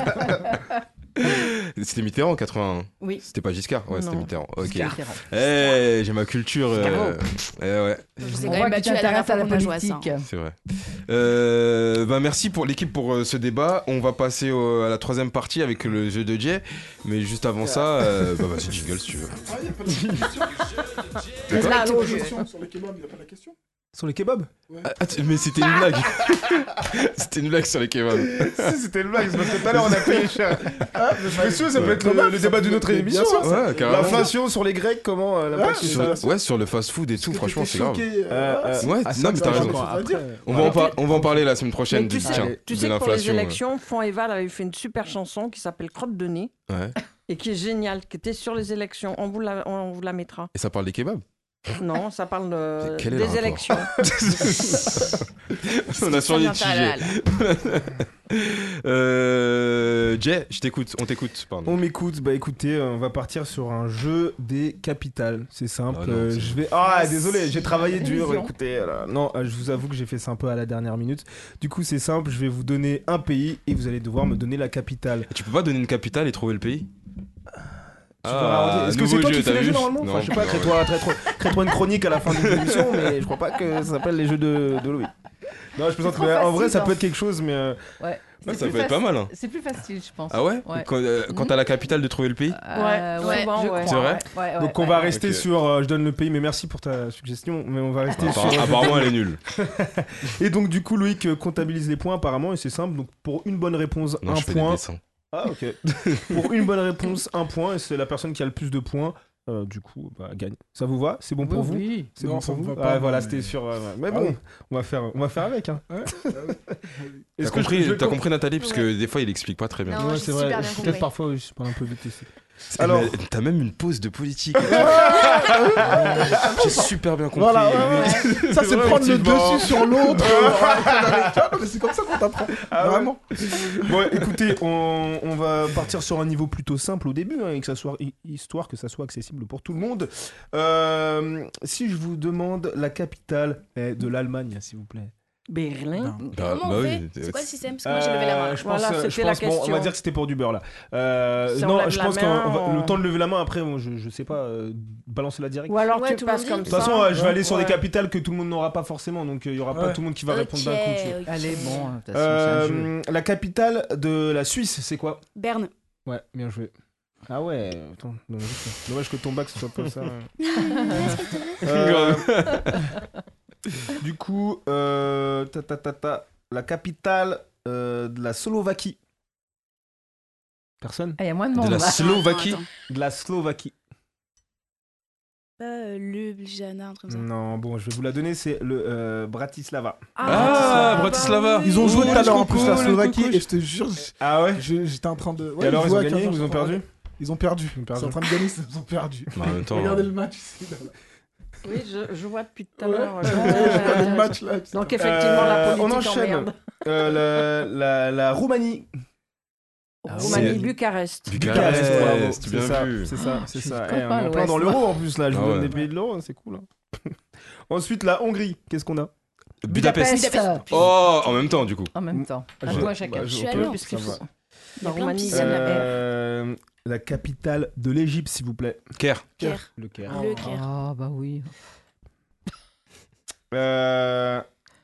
C'était Mitterrand en quatre-vingt-un. Oui. C'était pas Giscard? Ouais, c'était Non. Mitterrand. Ok. C'est différent. Eh, j'ai ma culture. euh, eh ouais. Je vous ai On quand voit même que tu battu la dernière t'intéresses à fois la qu'on a joué à ça. politique. C'est vrai. Euh, bah merci pour l'équipe pour euh, ce débat. On va passer au- à la troisième partie avec le jeu de Jay. Mais juste avant ça, euh, bah vas-y jingle si tu veux. Ah, il y a pas de question. De quoi Là, l'eau, Question sur les kebabs, il n'y a pas la question. Sur les kebabs. Ah, ah, tu- mais c'était une blague. C'était une blague sur les kebabs. Si, c'était une blague, c'est parce que tout à l'heure on a payé cher. Ah, je me souviens, ça peut être le, Ouais. le débat d'une autre Bien émission. sûr, hein. Ouais, carrément. L'inflation sur les Grecs, comment euh, l'impact Ouais, sur Sur- ouais, sur le fast-food et tout, franchement, c'est grave. Choqué, Euh, euh, euh, Ouais, ah, non, ça, mais ça, t'as j'ai raison. encore après. On va, en par- on va en parler la semaine Mais prochaine. tu du- sais, tiens, tu de sais que pour les l'inflation. élections, Fond Eval avait fait une super chanson qui s'appelle Crotte de nez Ouais. et qui est géniale, qui était sur les élections. On vous la, on vous la mettra. Et ça parle des kebabs. Non, ça parle de- Quel est le des rapport élections. On a sur les Ça vient tigés. Euh, Jay, je t'écoute, on t'écoute, pardon. On m'écoute, bah écoutez, euh, on va partir sur un jeu des capitales. C'est simple. Ah non, euh, c'est- je vais. Ah désolé, j'ai travaillé dur. Révision. Écoutez, euh, non, euh, je vous avoue que j'ai fait ça un peu à la dernière minute. Du coup, c'est simple. Je vais vous donner un pays et vous allez devoir me donner la capitale. Tu peux pas donner une capitale et trouver le pays? Ah, verras. Est-ce que c'est nouveau toi jeu, qui fais t'as les jeux vu normalement? Non, Enfin, je sais pas, non. crée-toi crée-toi- crée-toi une chronique à la fin de l'émission, mais je crois pas que ça s'appelle les jeux de, de Louis. Non, je plaisante, trop mais en vrai, facile, ça hein. peut être quelque chose, mais. euh, Ouais. Ouais, C'est ça plus peut être pas faci- mal, hein. C'est plus facile, je pense. Ah ouais, Ouais. Quand, euh, quand t'as la capitale de trouver le pays Euh, Ouais, souvent, je ouais. crois, C'est vrai ouais, ouais, Donc ouais, on va ouais. rester Ok. sur, euh, je donne le pays, mais merci pour ta suggestion, mais on va rester Appara- sur. Apparemment, elle est nulle. Et donc du coup Loïc euh, comptabilise les points apparemment et c'est simple. Donc pour une bonne réponse, Non, un je fais des point. dessins. Ah ok. Pour une bonne réponse, un point et c'est la personne qui a le plus de points. euh, du coup, bah, gagne. Ça vous va? C'est bon pour Oui, vous? oui. C'est Non, bon ça pour me vous? va pas, Ah, voilà, mais- c'était sûr. euh, mais Ah bon, oui. on va faire, on va faire avec. Hein. Ouais. T'as Est-ce que je- compris, je- t'as compris Nathalie parce que des fois il explique pas très bien. Non, Ouais, j'ai c'est super vrai. bien Peut-être compris. parfois, oui, je parle un peu vite ici. Alors, Alors- t'as même une pause de politique. J'ai super bien compris. Voilà, ouais, ouais. Ça, c'est vrai, prendre le effectivement. dessus sur l'autre. euh, mais c'est comme ça qu'on t'apprend. Ah ouais. Vraiment. Bon, écoutez, on, on va partir sur un niveau plutôt simple au début, hein, et que ça soit, hi- histoire que ça soit accessible pour tout le monde. Euh, si je vous demande la capitale eh, de l'Allemagne, s'il vous plaît. Berlin. Bah, Comment bah on oui, fait c'est- C'est quoi le système? Parce que moi j'ai levé la main. Euh, Je pense, Voilà, euh, je c'était la pense bon, on va question. dire que c'était pour du beurre là. Euh, Si on non, lève je la pense main, qu'on va- on- le temps de lever la main après, bon, je, je sais pas, euh, balancer la direct. Ou alors Ouais, tu tout le passes monde comme dit. De toute ça. façon, euh, je vais aller sur Ouais. des capitales que tout le monde n'aura pas forcément, donc il y aura pas Ouais. tout le monde qui va répondre d'un coup. tu vois. Ok. Allez, bon, de toute façon, c'est un jeu. Euh, la capitale de la Suisse, c'est quoi? Berne. Ouais, bien joué. Ah ouais, attends, dommage, dommage que ton bac ce soit pas ça. hein. Euh, du coup, euh, ta, ta, ta, ta, la capitale euh, de la Slovaquie. Personne? Ah, il y a moins de De monde. la là. Slovaquie. Attends, attends. De la Slovaquie. Pas euh, Ljubljana, un truc comme ça. Non, bon, je vais vous la donner, c'est le euh, Bratislava. Ah, Bratislava. Ils ont joué tout à l'heure en coucou, plus la le Slovaquie coucou. et je te jure, j'- Ah ouais? je- j'étais en train de. Ouais, Et alors, ils jouaient ont à gagné, quinze ils heures ont sur perdu? Internet. Ils ont perdu. Ils ont perdu. Ils sont en train de gagner, ils ont perdu. Bah, en même temps, Regardez euh, le match ici. là. Oui, je, je vois depuis tout à Ouais. l'heure. Je regardais le Euh, match là. Donc effectivement, la Euh, politique on enchaîne. emmerde. Euh, la, la, la Roumanie. Ah, Roumanie, c'est- Bucarest. Bucarest, bravo. bien C'est ça, vu. c'est ça, c'est ça. Je suis Eh, on pas est en à plein dans l'ouest, l'euro en plus là, je Ah vous donne ouais. des pays de l'euro, c'est cool. hein. Ensuite, la Hongrie, qu'est-ce qu'on a? Budapest. Budapest. Oh, en même temps du coup. En même temps. Un Je- point chacun. bah, Je suis ok, allée en ça plus. va. Il y a La plein de Roumanie, piscines là-bas. Euh, la capitale de l'Égypte, s'il vous plaît. Caire. Caire. Le Caire. Le Caire. Ah, bah oui. Euh,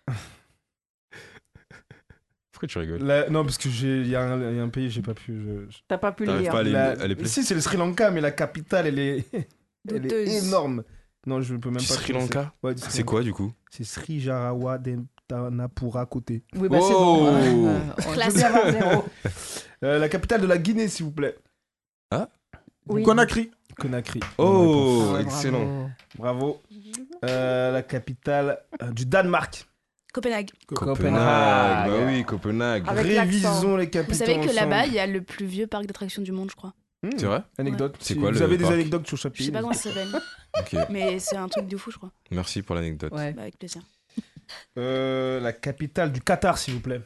Pourquoi tu rigoles? la- Non, parce que j'ai, il y, a un- il y a un pays, j'ai pas pu. je- je- T'as pas pu le T'arrives lire. pas à les, La- à les placer? Si, c'est le Sri Lanka, mais la capitale, elle est, elle est Douteuse. énorme. Non, je peux même Du pas. Sri te laisser. Lanka? Ouais, du Sri C'est Lanka. quoi du coup? C'est Sri Jarawadettanapura côté. Oui, bah c'est Oh. bon. hein. Euh, on Classe. veut bien avoir zéro. Euh, la capitale de la Guinée, s'il vous plaît. Oui. Conakry. Conakry. Oh, Ah ouais, excellent. bravo. Bravo. Euh, la capitale euh, du Danemark. Copenhague. Copenhague. Bah oui, Copenhague. Avec Révisons l'accent. les Vous capitales. savez que ensemble. là-bas, il y a le plus vieux parc d'attractions du monde, je crois. Hmm. C'est vrai? Anecdote. C'est Si quoi vous le avez des parc anecdotes sur chaque Je pays. sais pas comment ça s'appelle. Ok, Mais c'est un truc de fou, je crois. merci pour l'anecdote. Ouais. Bah, avec plaisir. Euh, la capitale du Qatar, s'il vous plaît.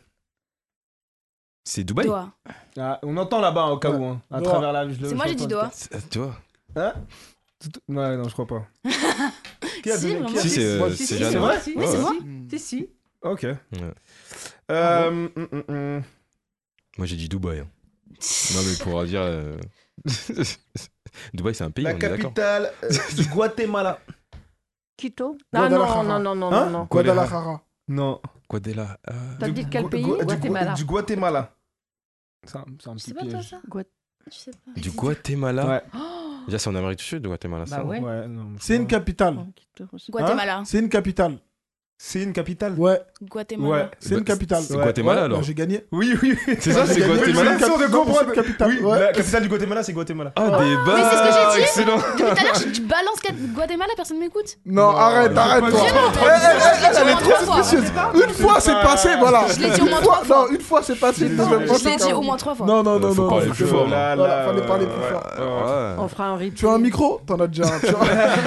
C'est Dubaï? Doha. Ah, on entend là-bas hein, au cas où. Hein, à Doha. travers la. je le- C'est moi, je j'ai dit l'entends. Doha. C'est- euh, Tu vois? Hein Ouais, non, je crois pas. Qui a Si, donné- vraiment. qui a Si, dit- c'est, euh, Moi, c'est si, si, Jeanne. c'est vrai. Si, Oui, c'est Ouais. moi. Si, si. Ok. Euh, hum, hum, hum. Moi j'ai dit Dubaï. hein. Non mais pour dire. euh, Dubaï c'est un pays, La on est d'accord. capitale euh, du Guatemala. Quito. Ah non, Guadalajara. non, non, non, Hein non, non. Guadalajara. Non. Guadela. euh, T'as Du dit quel Gu- pays Gu- du Gu- Guatemala. Du Guatemala. C'est un, c'est un Je sais petit pas, toi, piège. ça Guat- Je sais pas. Du Guatemala. Ouais. Déjà c'est en Amérique du Sud, Guatemala. Bah ça. ouais. Ouais, non, je C'est une crois- capitale. Quito. Guatemala. C'est une capitale. C'est une capitale. Ouais, Guatemala. Ouais. c'est une Bah, capitale. C'est Ouais. Guatemala Ouais, alors. bah, j'ai gagné. Oui, oui. oui. C'est ça, c'est J'ai gagné. Guatemala. C'est une cap- de non, comprendre. c'est une capitale. Oui, Ouais. la capitale du Guatemala, c'est Guatemala. Ah des Mais c'est ce que j'ai dit. Excellent. Depuis tout à l'heure, je- tu balances Gat- Guatemala, personne m'écoute. Non, arrête, pas arrête. dire. toi. Je l'ai entendu. Elle, elle, Je l'ai elle, dit elle au est moins trop trois fois. suspicieuse. Une fois, c'est passé, voilà. Je l'ai dit au moins Une trois fois- fois. Non, une fois, c'est passé. Une Non, deuxième fois, je l'ai c'est dit pas- au moins trois fois. Non, non, non, Faut non. parler non, plus c'est fort. bon. Là, Voilà, là, fallait parler ouais, plus fort. Ouais. On fera un replay. Tu as un micro? T'en as déjà un. tu vois.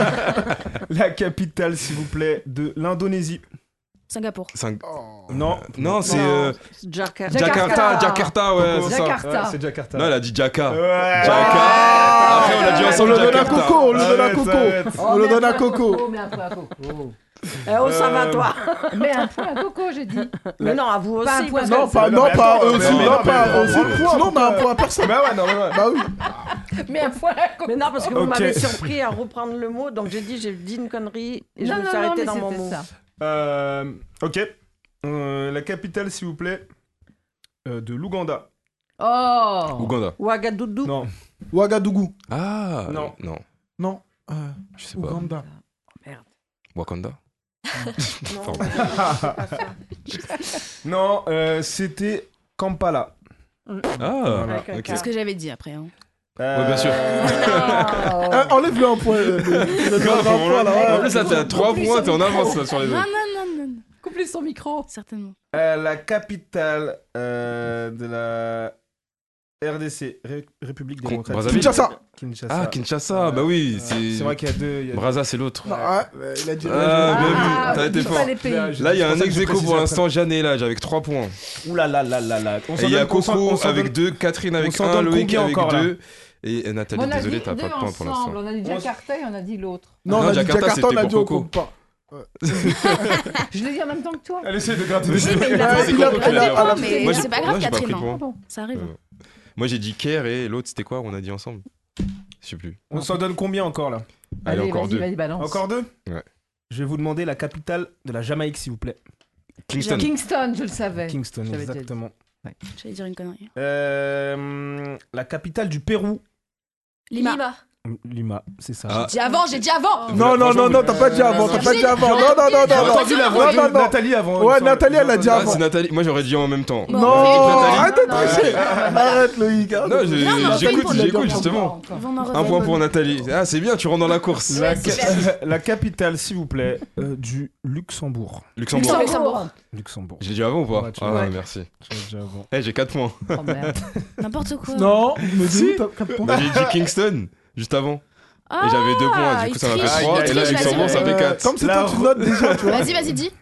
La capitale, s'il vous plaît, de l'Indonésie. Singapour. Cinq- Oh. Non. Non, c'est Non, euh, Jakarta. Jakarta, Jakarta, ouais, Coco. c'est ça. Jakarta. Ouais, c'est Jakarta. Non, elle a dit Jaka. Ouais. Jaka. Après, on l'a dit On ensemble. le donne à Jakarta. Coco, on le donne à Arrête, Coco. arrête. On le donne à Coco. Oh, mais un point à Coco. Eh oh, ça va, Euh, toi. Mais un point à Coco, j'ai dit. Mais non, à vous aussi. Pas un point parce de- que- Non, pas, Mais non, mais pas attends, eux mais- aussi, mais non, non, pas mais- eux aussi. bravo. Sinon, on a un point à personne. Bah ouais, non, mais ouais. Bah oui. Mais un point. Mais non, parce que vous Ok. m'avez surpris à reprendre le mot, donc j'ai dit j'ai dit une connerie et je Non, me non, suis non, arrêtée mais dans mon c'était mot. ça. Euh, ok. Euh, la capitale, s'il vous plaît, euh, de l'Ouganda. Oh. Ouganda. Ouagadougou. Non. Ouagadougou. Ah Non. Non. Non. Euh, Je sais pas. Ouganda. Wakanda. Non, Pardon. c'est pas ça. Non, euh, c'était Kampala. Ah, Avec un ok. K. C'est ce que j'avais dit après. Hein. Ouais, bien sûr. Euh, Enlève-le un point. euh, le- le- le- Grave, un on point, l'a- là, En ouais. plus, là, t'es à trois points, t'es en avance là, sur les Non, autres. non, non, non, non. Coupe-lui son micro. Certainement. Euh, la capitale euh, de la R D C, Ré- République Con- démocratique. Brazzaville. Kinshasa. Kinshasa. Ah, Kinshasa, bah oui. Euh, C'est C'est vrai qu'il y a deux. il y a- Braza, c'est l'autre. Non, ah, euh, il a dit. Ah, bien vu, Ah, t'as été dis fort. pas les pays. Là, Là, il y a C'est un pour ça que ex je aequo précise pour après. l'instant, Jeanne est là, avec trois points. Ouh là là là là là. On Et s'en il y a donne- on s'en- Coco on s'en avec donne- deux, Catherine avec on s'en un, donne Loïc combien avec encore, là deux. Et euh, Nathalie, On a désolé, dit t'as deux pas de point pour ensemble. l'instant. On a dit On- Jakarta et on a dit l'autre. Non, Non, on a dit Jakarta, Jakarta, on c'était a pour dit on Coco. compte pas. Je l'ai dit en même temps que toi. Elle essaie de gratter des Oui, mais il a Ouais, pas il a- il a il a- pas- il a- mais Moi, j'ai- c'est pas moi, grave, j'ai pas Catherine. pris hein. point. Ça arrive. Euh, Moi, j'ai dit Kerr et l'autre, c'était quoi on a dit ensemble Je sais plus. On s'en donne combien encore là? Allez, encore vas-y, deux. vas-y, balance. Encore deux? Ouais. Je vais vous demander la capitale de la Jamaïque, s'il vous plaît. Kingston. Kingston, je le savais. Kingston, J'avais déjà exactement. J'allais dire une connerie. Euh, la capitale du Pérou. Lima. Lima. Lima, c'est ça. Ah. J'ai dit avant, j'ai dit avant. Non, non, non, non, t'as pas dit avant, t'as pas dit avant. Non, non, non, J'ai non, non. entendu la voix Non, de non, non. Nathalie avant. il me Ouais, semble. Nathalie, elle a dit Ah, avant. c'est Nathalie. Moi, j'aurais dit en même temps. Bon, Non, Nathalie. arrête de Non, tricher. non, non. Arrête, Loïc. arrête Non, de j'ai- tricher. Non, non, j'écoute, pas une j'écoute bonne justement. Ils vont en Un revenir. point pour Nathalie. Ah, c'est bien, tu rentres dans la course. La, Ouais, ca- super. la capitale, s'il vous plaît, euh, du Luxembourg. Luxembourg. Luxembourg. Luxembourg. J'ai dit avant ou pas Ouais, tu Ah, vois. merci. J'en ai déjà avant. Eh, j'ai quatre points. Oh merde. N'importe quoi. Non, mais Si. dis, t'as quatre points. Bah, j'ai dit Kingston juste avant. Ah, Et j'avais deux points, du coup, il ça m'a fait triche, trois. il Et là, triche, Luxembourg, vas-y, ça fait Euh, quatre. Comme c'est La toi, tu re- notes déjà, tu vois. Vas-y, vas-y, dis.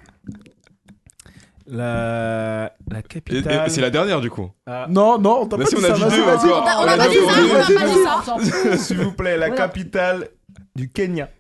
La, la Et- capitale. et C'est la dernière, du coup. Ah, Non, non, on t'a Bah pas si, dit on a ça. dit Vas-y, deux vas-y. encore. On a- on On a a pas dit dit ça, deux, on a vas-y, pas dit vas-y. ça. On s'en fout. S'il vous plaît, la Voilà. capitale du Kenya.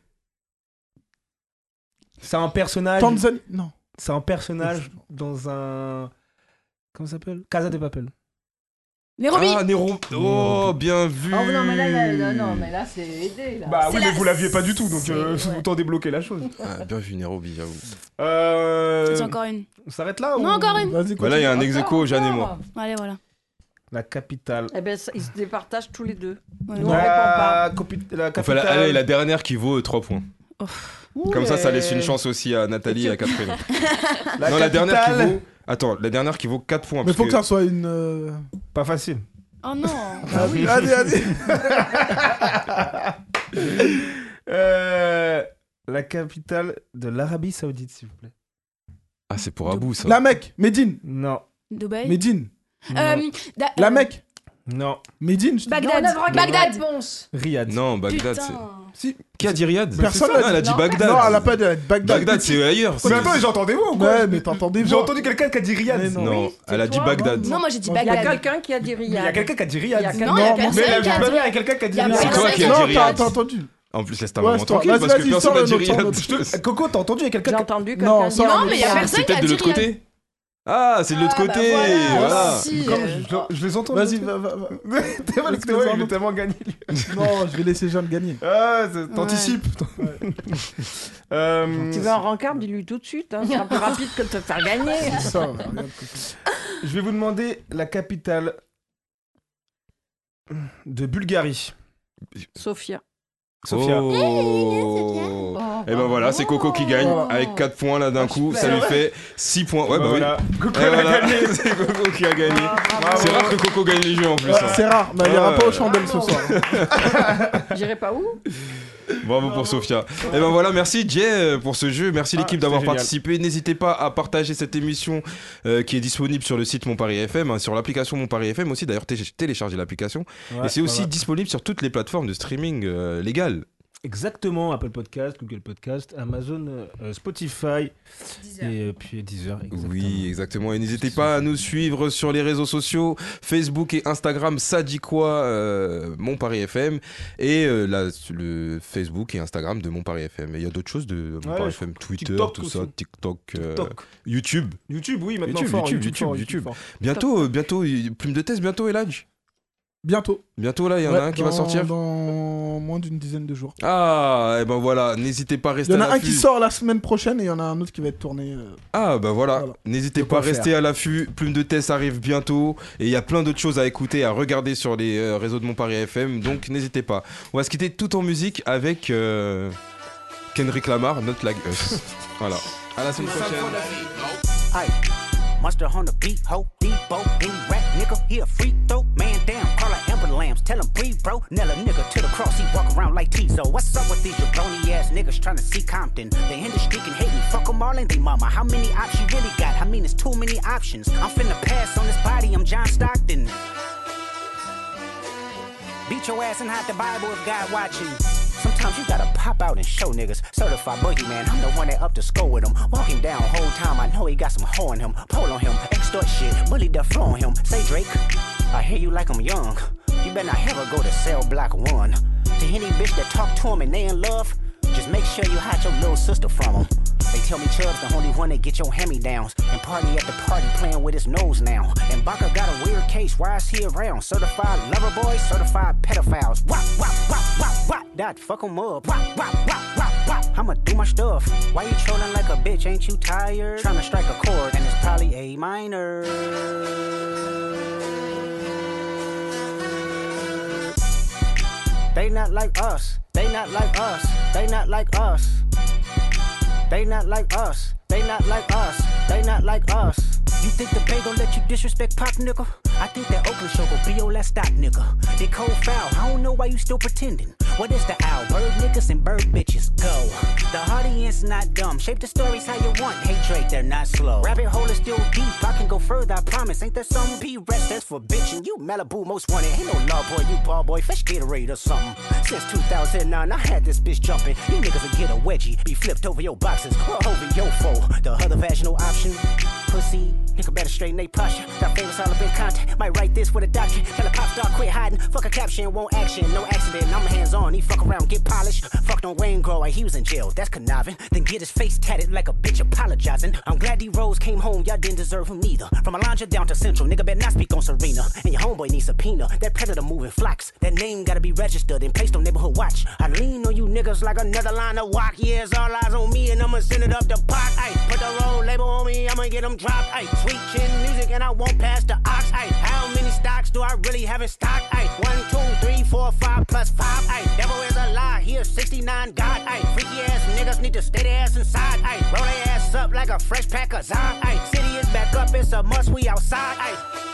C'est un personnage. Tanzanie. Non. C'est un personnage dans un. Comment ça s'appelle? Casa de Papel. Nairobi. Ah, Nero. Oh, bien vu. Oh non, mais là, là, là, non, mais là, c'est aidé. Là. Bah C'est oui, la- mais vous l'aviez pas du tout, donc c'est- euh, ouais. autant débloquer la chose. Ah, bien vu, Nairobi, j'avoue. Euh... C'est encore une. On s'arrête là ou... Non, encore une. Vas-y, Bah là, il y a un ex Encore, aequo, Jeanne et encore. moi. Allez, voilà. La capitale. Eh ben, ça- ils se départagent tous les deux. Ouais. Nous, on répond pas. La, copi- la Enfin, capitale. la, allez, la dernière qui vaut trois points. Ouh, Comme ça, ça mais- laisse une chance aussi à Nathalie et à Catherine. La non, la dernière qui capitale- vaut. Attends, la dernière qui vaut quatre points. Mais parce faut que que- ça soit une. euh, Pas facile. Oh non. Vas-y, vas-y. Euh, La capitale de l'Arabie Saoudite, s'il vous plaît. Ah, c'est pour Abou, ça. La Mecque. Médine. Non. Dubaï. Médine. Euh, da- La euh, Mecque. Non. Médine. je te dis. Bagdad. Non, on a vraiment Bagdad. réponse. Riyad. Non, Bagdad, c'est. Putain. Si. Qui a dit Riyad Personne Non, n'a elle a dit- dit Non, Bagdad. Non, elle a pas dit Bagdad. Bagdad, c'est ailleurs. Mais c'est- attends, j'entendais-vous ou quoi? Ouais, mais t'entendais J'ai entendu quelqu'un qui a dit Riyad. Mais non. Non, Oui, elle a c'est dit toi, Bagdad. Non, moi j'ai dit Il y a Il y a Bagdad. quelqu'un qui a dit Mais il y a Riyad. quelqu'un qui a dit Il y a Riyad. quelqu'un- Non, il y a Non, personne Mais qui la a première, il y a dit. quelqu'un qui a dit Il y a Riyad. C'est personne toi qui as Non, dit t'as Riyad. t'as entendu. En plus, laisse ta Ouais, maman c'est toi. tranquille Vas-y, parce que vas-y, personne sors n'a le dit nôtre, sors le Riyad. nôtre. Je te- Coco, t'as entendu, il y a quelqu'un J'ai qui... entendu Non, quelqu'un ça, dire. Non, mais il y a Riyad. personne C'est qui a peut-être de dit l'autre Riyad. côté. Ah, c'est de l'autre Ah, bah côté. voilà. Voilà. Si, Comme euh, je, je les entends. Vas-y, va, va, va. T'es mal, Excuse-moi, il veut non. tellement gagner. lui. Non, je vais laisser Jeanne gagner. Ah, c'est- t'anticipes. Euh, Tu veux un rencard, dis-lui tout de suite. Hein. Ce sera plus rapide que de te faire gagner. C'est ça, regarde, Coco. Je vais vous demander la capitale de Bulgarie. Sofia. Sofia. Oh. Oh, Et ben voilà, c'est Coco qui gagne Oh. avec quatre points là d'un coup. Ça lui fait six points. Ouais, bah, oui. voilà. Coco Et elle a voilà. gagné. C'est Coco qui a gagné. Bravo. C'est rare que Coco gagne les jeux en plus. Ouais, hein. c'est rare, mais elle ira Ouais. pas aux chandelles ce soir. J'irai pas où? Bravo pour Sophia. Et ben voilà, merci Jay euh, pour ce jeu. Merci Ah, l'équipe d'avoir c'était génial. participé. N'hésitez pas à partager cette émission euh, qui est disponible sur le site Mon Paris F M, hein, sur l'application Mon Paris F M aussi. D'ailleurs, té- téléchargez l'application. Ouais, Et c'est aussi ouais, ouais. disponible sur toutes les plateformes de streaming euh, légales. Exactement, Apple Podcast, Google Podcast, Amazon, euh, Spotify et euh, puis Deezer. Exactement. Oui, exactement. Et n'hésitez pas à nous suivre sur les réseaux sociaux, Facebook et Instagram, ça dit quoi, euh, Mon Paris F M, et euh, là, le Facebook et Instagram de Mon Paris F M. Et il y a d'autres choses de Mon Ouais, Paris je- F M, Twitter, TikTok tout aussi. ça, TikTok, euh, TikTok. YouTube. YouTube, oui, maintenant YouTube, fort, YouTube, fort, YouTube, YouTube. fort. Bientôt, euh, bientôt, euh, plume de test, bientôt, Eladj. Bientôt. Bientôt, là, il y en Ouais, a un qui dans- va sortir Dans moins d'une dizaine de jours. Ah, et ben voilà, n'hésitez pas à Il rester y en à a un l'affût. qui sort la semaine prochaine et il y en a un autre qui va être tourné. euh, Ah bah voilà, Voilà. n'hésitez De pas à quoi rester faire. à l'affût, Plume de Test arrive bientôt et il y a plein d'autres choses à écouter, à regarder sur les euh, réseaux de Mon Paris F M, donc n'hésitez pas. On va se quitter tout en musique avec euh, Kendrick Lamar, Not Like Us. Voilà, à la semaine prochaine. Aye. Mustard on the beat, ho, Debo, any rap nigga, he a free throw, man down, call her Amber Lambs, tell him breathe, bro, nail a nigga to the cross, he walk around like Tizo. What's up with these jabroni ass niggas trying to see Compton? The industry can hate me, fuck them all and they mama. How many options you really got? I mean, it's too many options. I'm finna pass on this body, I'm John Stockton. Beat your ass and hide the Bible if God watching. Sometimes you gotta pop out and show niggas. Certified boogeyman, I'm the one that up to score with him. Walk him down whole time, I know he got some hoe in him. Pull on him, extort shit, bully the flow on him. Say Drake, I hear you like I'm young. You better not ever go to cell block one. To any bitch that talk to him and they in love, just make sure you hide your little sister from him. They tell me Chubb's the only one that get your hand-me-downs and party at the party playing with his nose now. And Baka got a weird case, why is he around? Certified lover boys, certified pedophiles. Wop, wop, wop, wop, wop, that fuck him up. Wop, wop, wop, wop, wop, I'ma do my stuff. Why you trolling like a bitch, ain't you tired? Trying to strike a chord and it's probably A minor. They not like us, they not like us, they not like us. They not like us, they not like us, they not like us. You think the Bay gon' let you disrespect Pop, nigga? I think that Oakland show gon' be your last stop, nigga. They cold foul, I don't know why you still pretending. What is the owl? Bird niggas and bird bitches, go. The audience not dumb, shape the stories how you want. Hey Drake, they're not slow. Rabbit hole is still deep, I can go further, I promise. Ain't there some P-rest that's for bitchin'? You Malibu most wanted, ain't no law boy, you ball boy, fresh Gatorade or something. Since two thousand nine, I had this bitch jumping. You niggas will get a wedgie, be flipped over your boxes, or over your foe. The other vaginal option, pussy. Nigga better straighten they posture. Got famous all up in content. Might write this with a doctrine. Tell a pop star quit hiding. Fuck a caption, won't action. No accident. I'm hands on. He fuck around, get polished. Fucked on Wayne Grow. He was in jail. That's conniving. Then get his face tatted like a bitch apologizing. I'm glad D-Rose came home. Y'all didn't deserve him neither. From Alondra down to Central. Nigga better not speak on Serena. And your homeboy needs subpoena. That predator moving flocks. That name gotta be registered and placed on neighborhood watch. I lean on you niggas like another line of walk. Yeah, it's all eyes on me and I'ma send it up the pot. Ay, put the road label on me. I'ma get them dropped. Ay, sweet chin music and I won't pass the ox. Ay, how many stocks do I really have in stock? Ay, one, two, three, four, five plus five. Ay, devil is a lie. Here, sixty-nine God. Ay, freaky ass niggas need to stay their ass inside. Ay, roll their ass up like a fresh pack of Zod. Ay, city is back up. It's a must. We outside. Ay.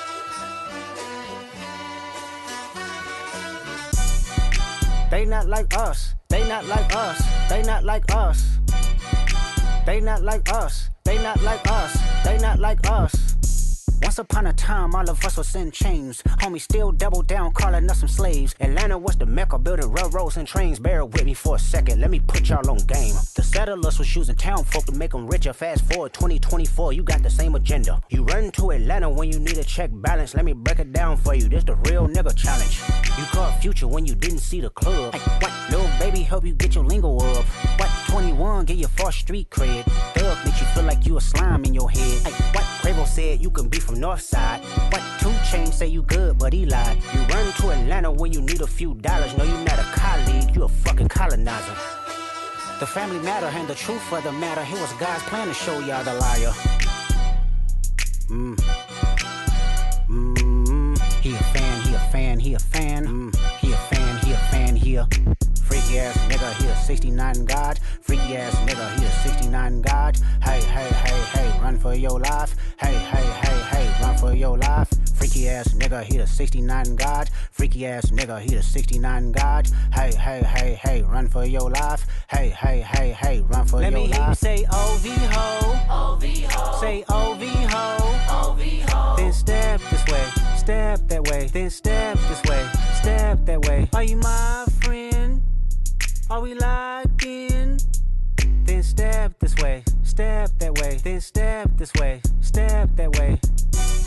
They not like us. They not like us. They not like us. They not like us. They not like us. They not like us. Once upon a time, all of us was in chains. Homie still double down, calling us some slaves. Atlanta was the mecca, building railroads and trains. Bear with me for a second, let me put y'all on game. The settlers was using town folk to make them richer. Fast forward twenty twenty-four, you got the same agenda. You run to Atlanta when you need a check balance. Let me break it down for you, this the real nigga challenge. You caught Future when you didn't see the club. Hey, what? Little baby help you get your lingo up. What? twenty-one, get your false street cred. Thug makes you feel like you a slime in your head. Hey, what? Quavo said you can be from Northside. What? two Chainz say you good, but he lied. You run to Atlanta when you need a few dollars. No, you not a colleague, you a fucking colonizer. The family matter and the truth of the matter. Here was God's plan to show y'all the liar. Mm. Mm. He a fan, he a fan, he a fan. Mm. He a fan, he a fan, he a freaky ass nigga, he a sixty-nine God. Freaky ass nigga, he a sixty-nine God. Hey, hey, hey, hey, run for your life. Hey, hey, hey, hey, run for your life. Freaky ass nigga, he a sixty-nine God. Freaky ass nigga, he a sixty-nine God. Hey, hey, hey, hey, run for your life. Hey, hey, hey, hey, run for Let your life. me hear you say O V ho. O V ho. Say O V ho. O V ho. Then step this way, step that way. Then step this way, step that way. Are you my friend? Are we locked in? Then step this way, step that way. Then step this way, step that way.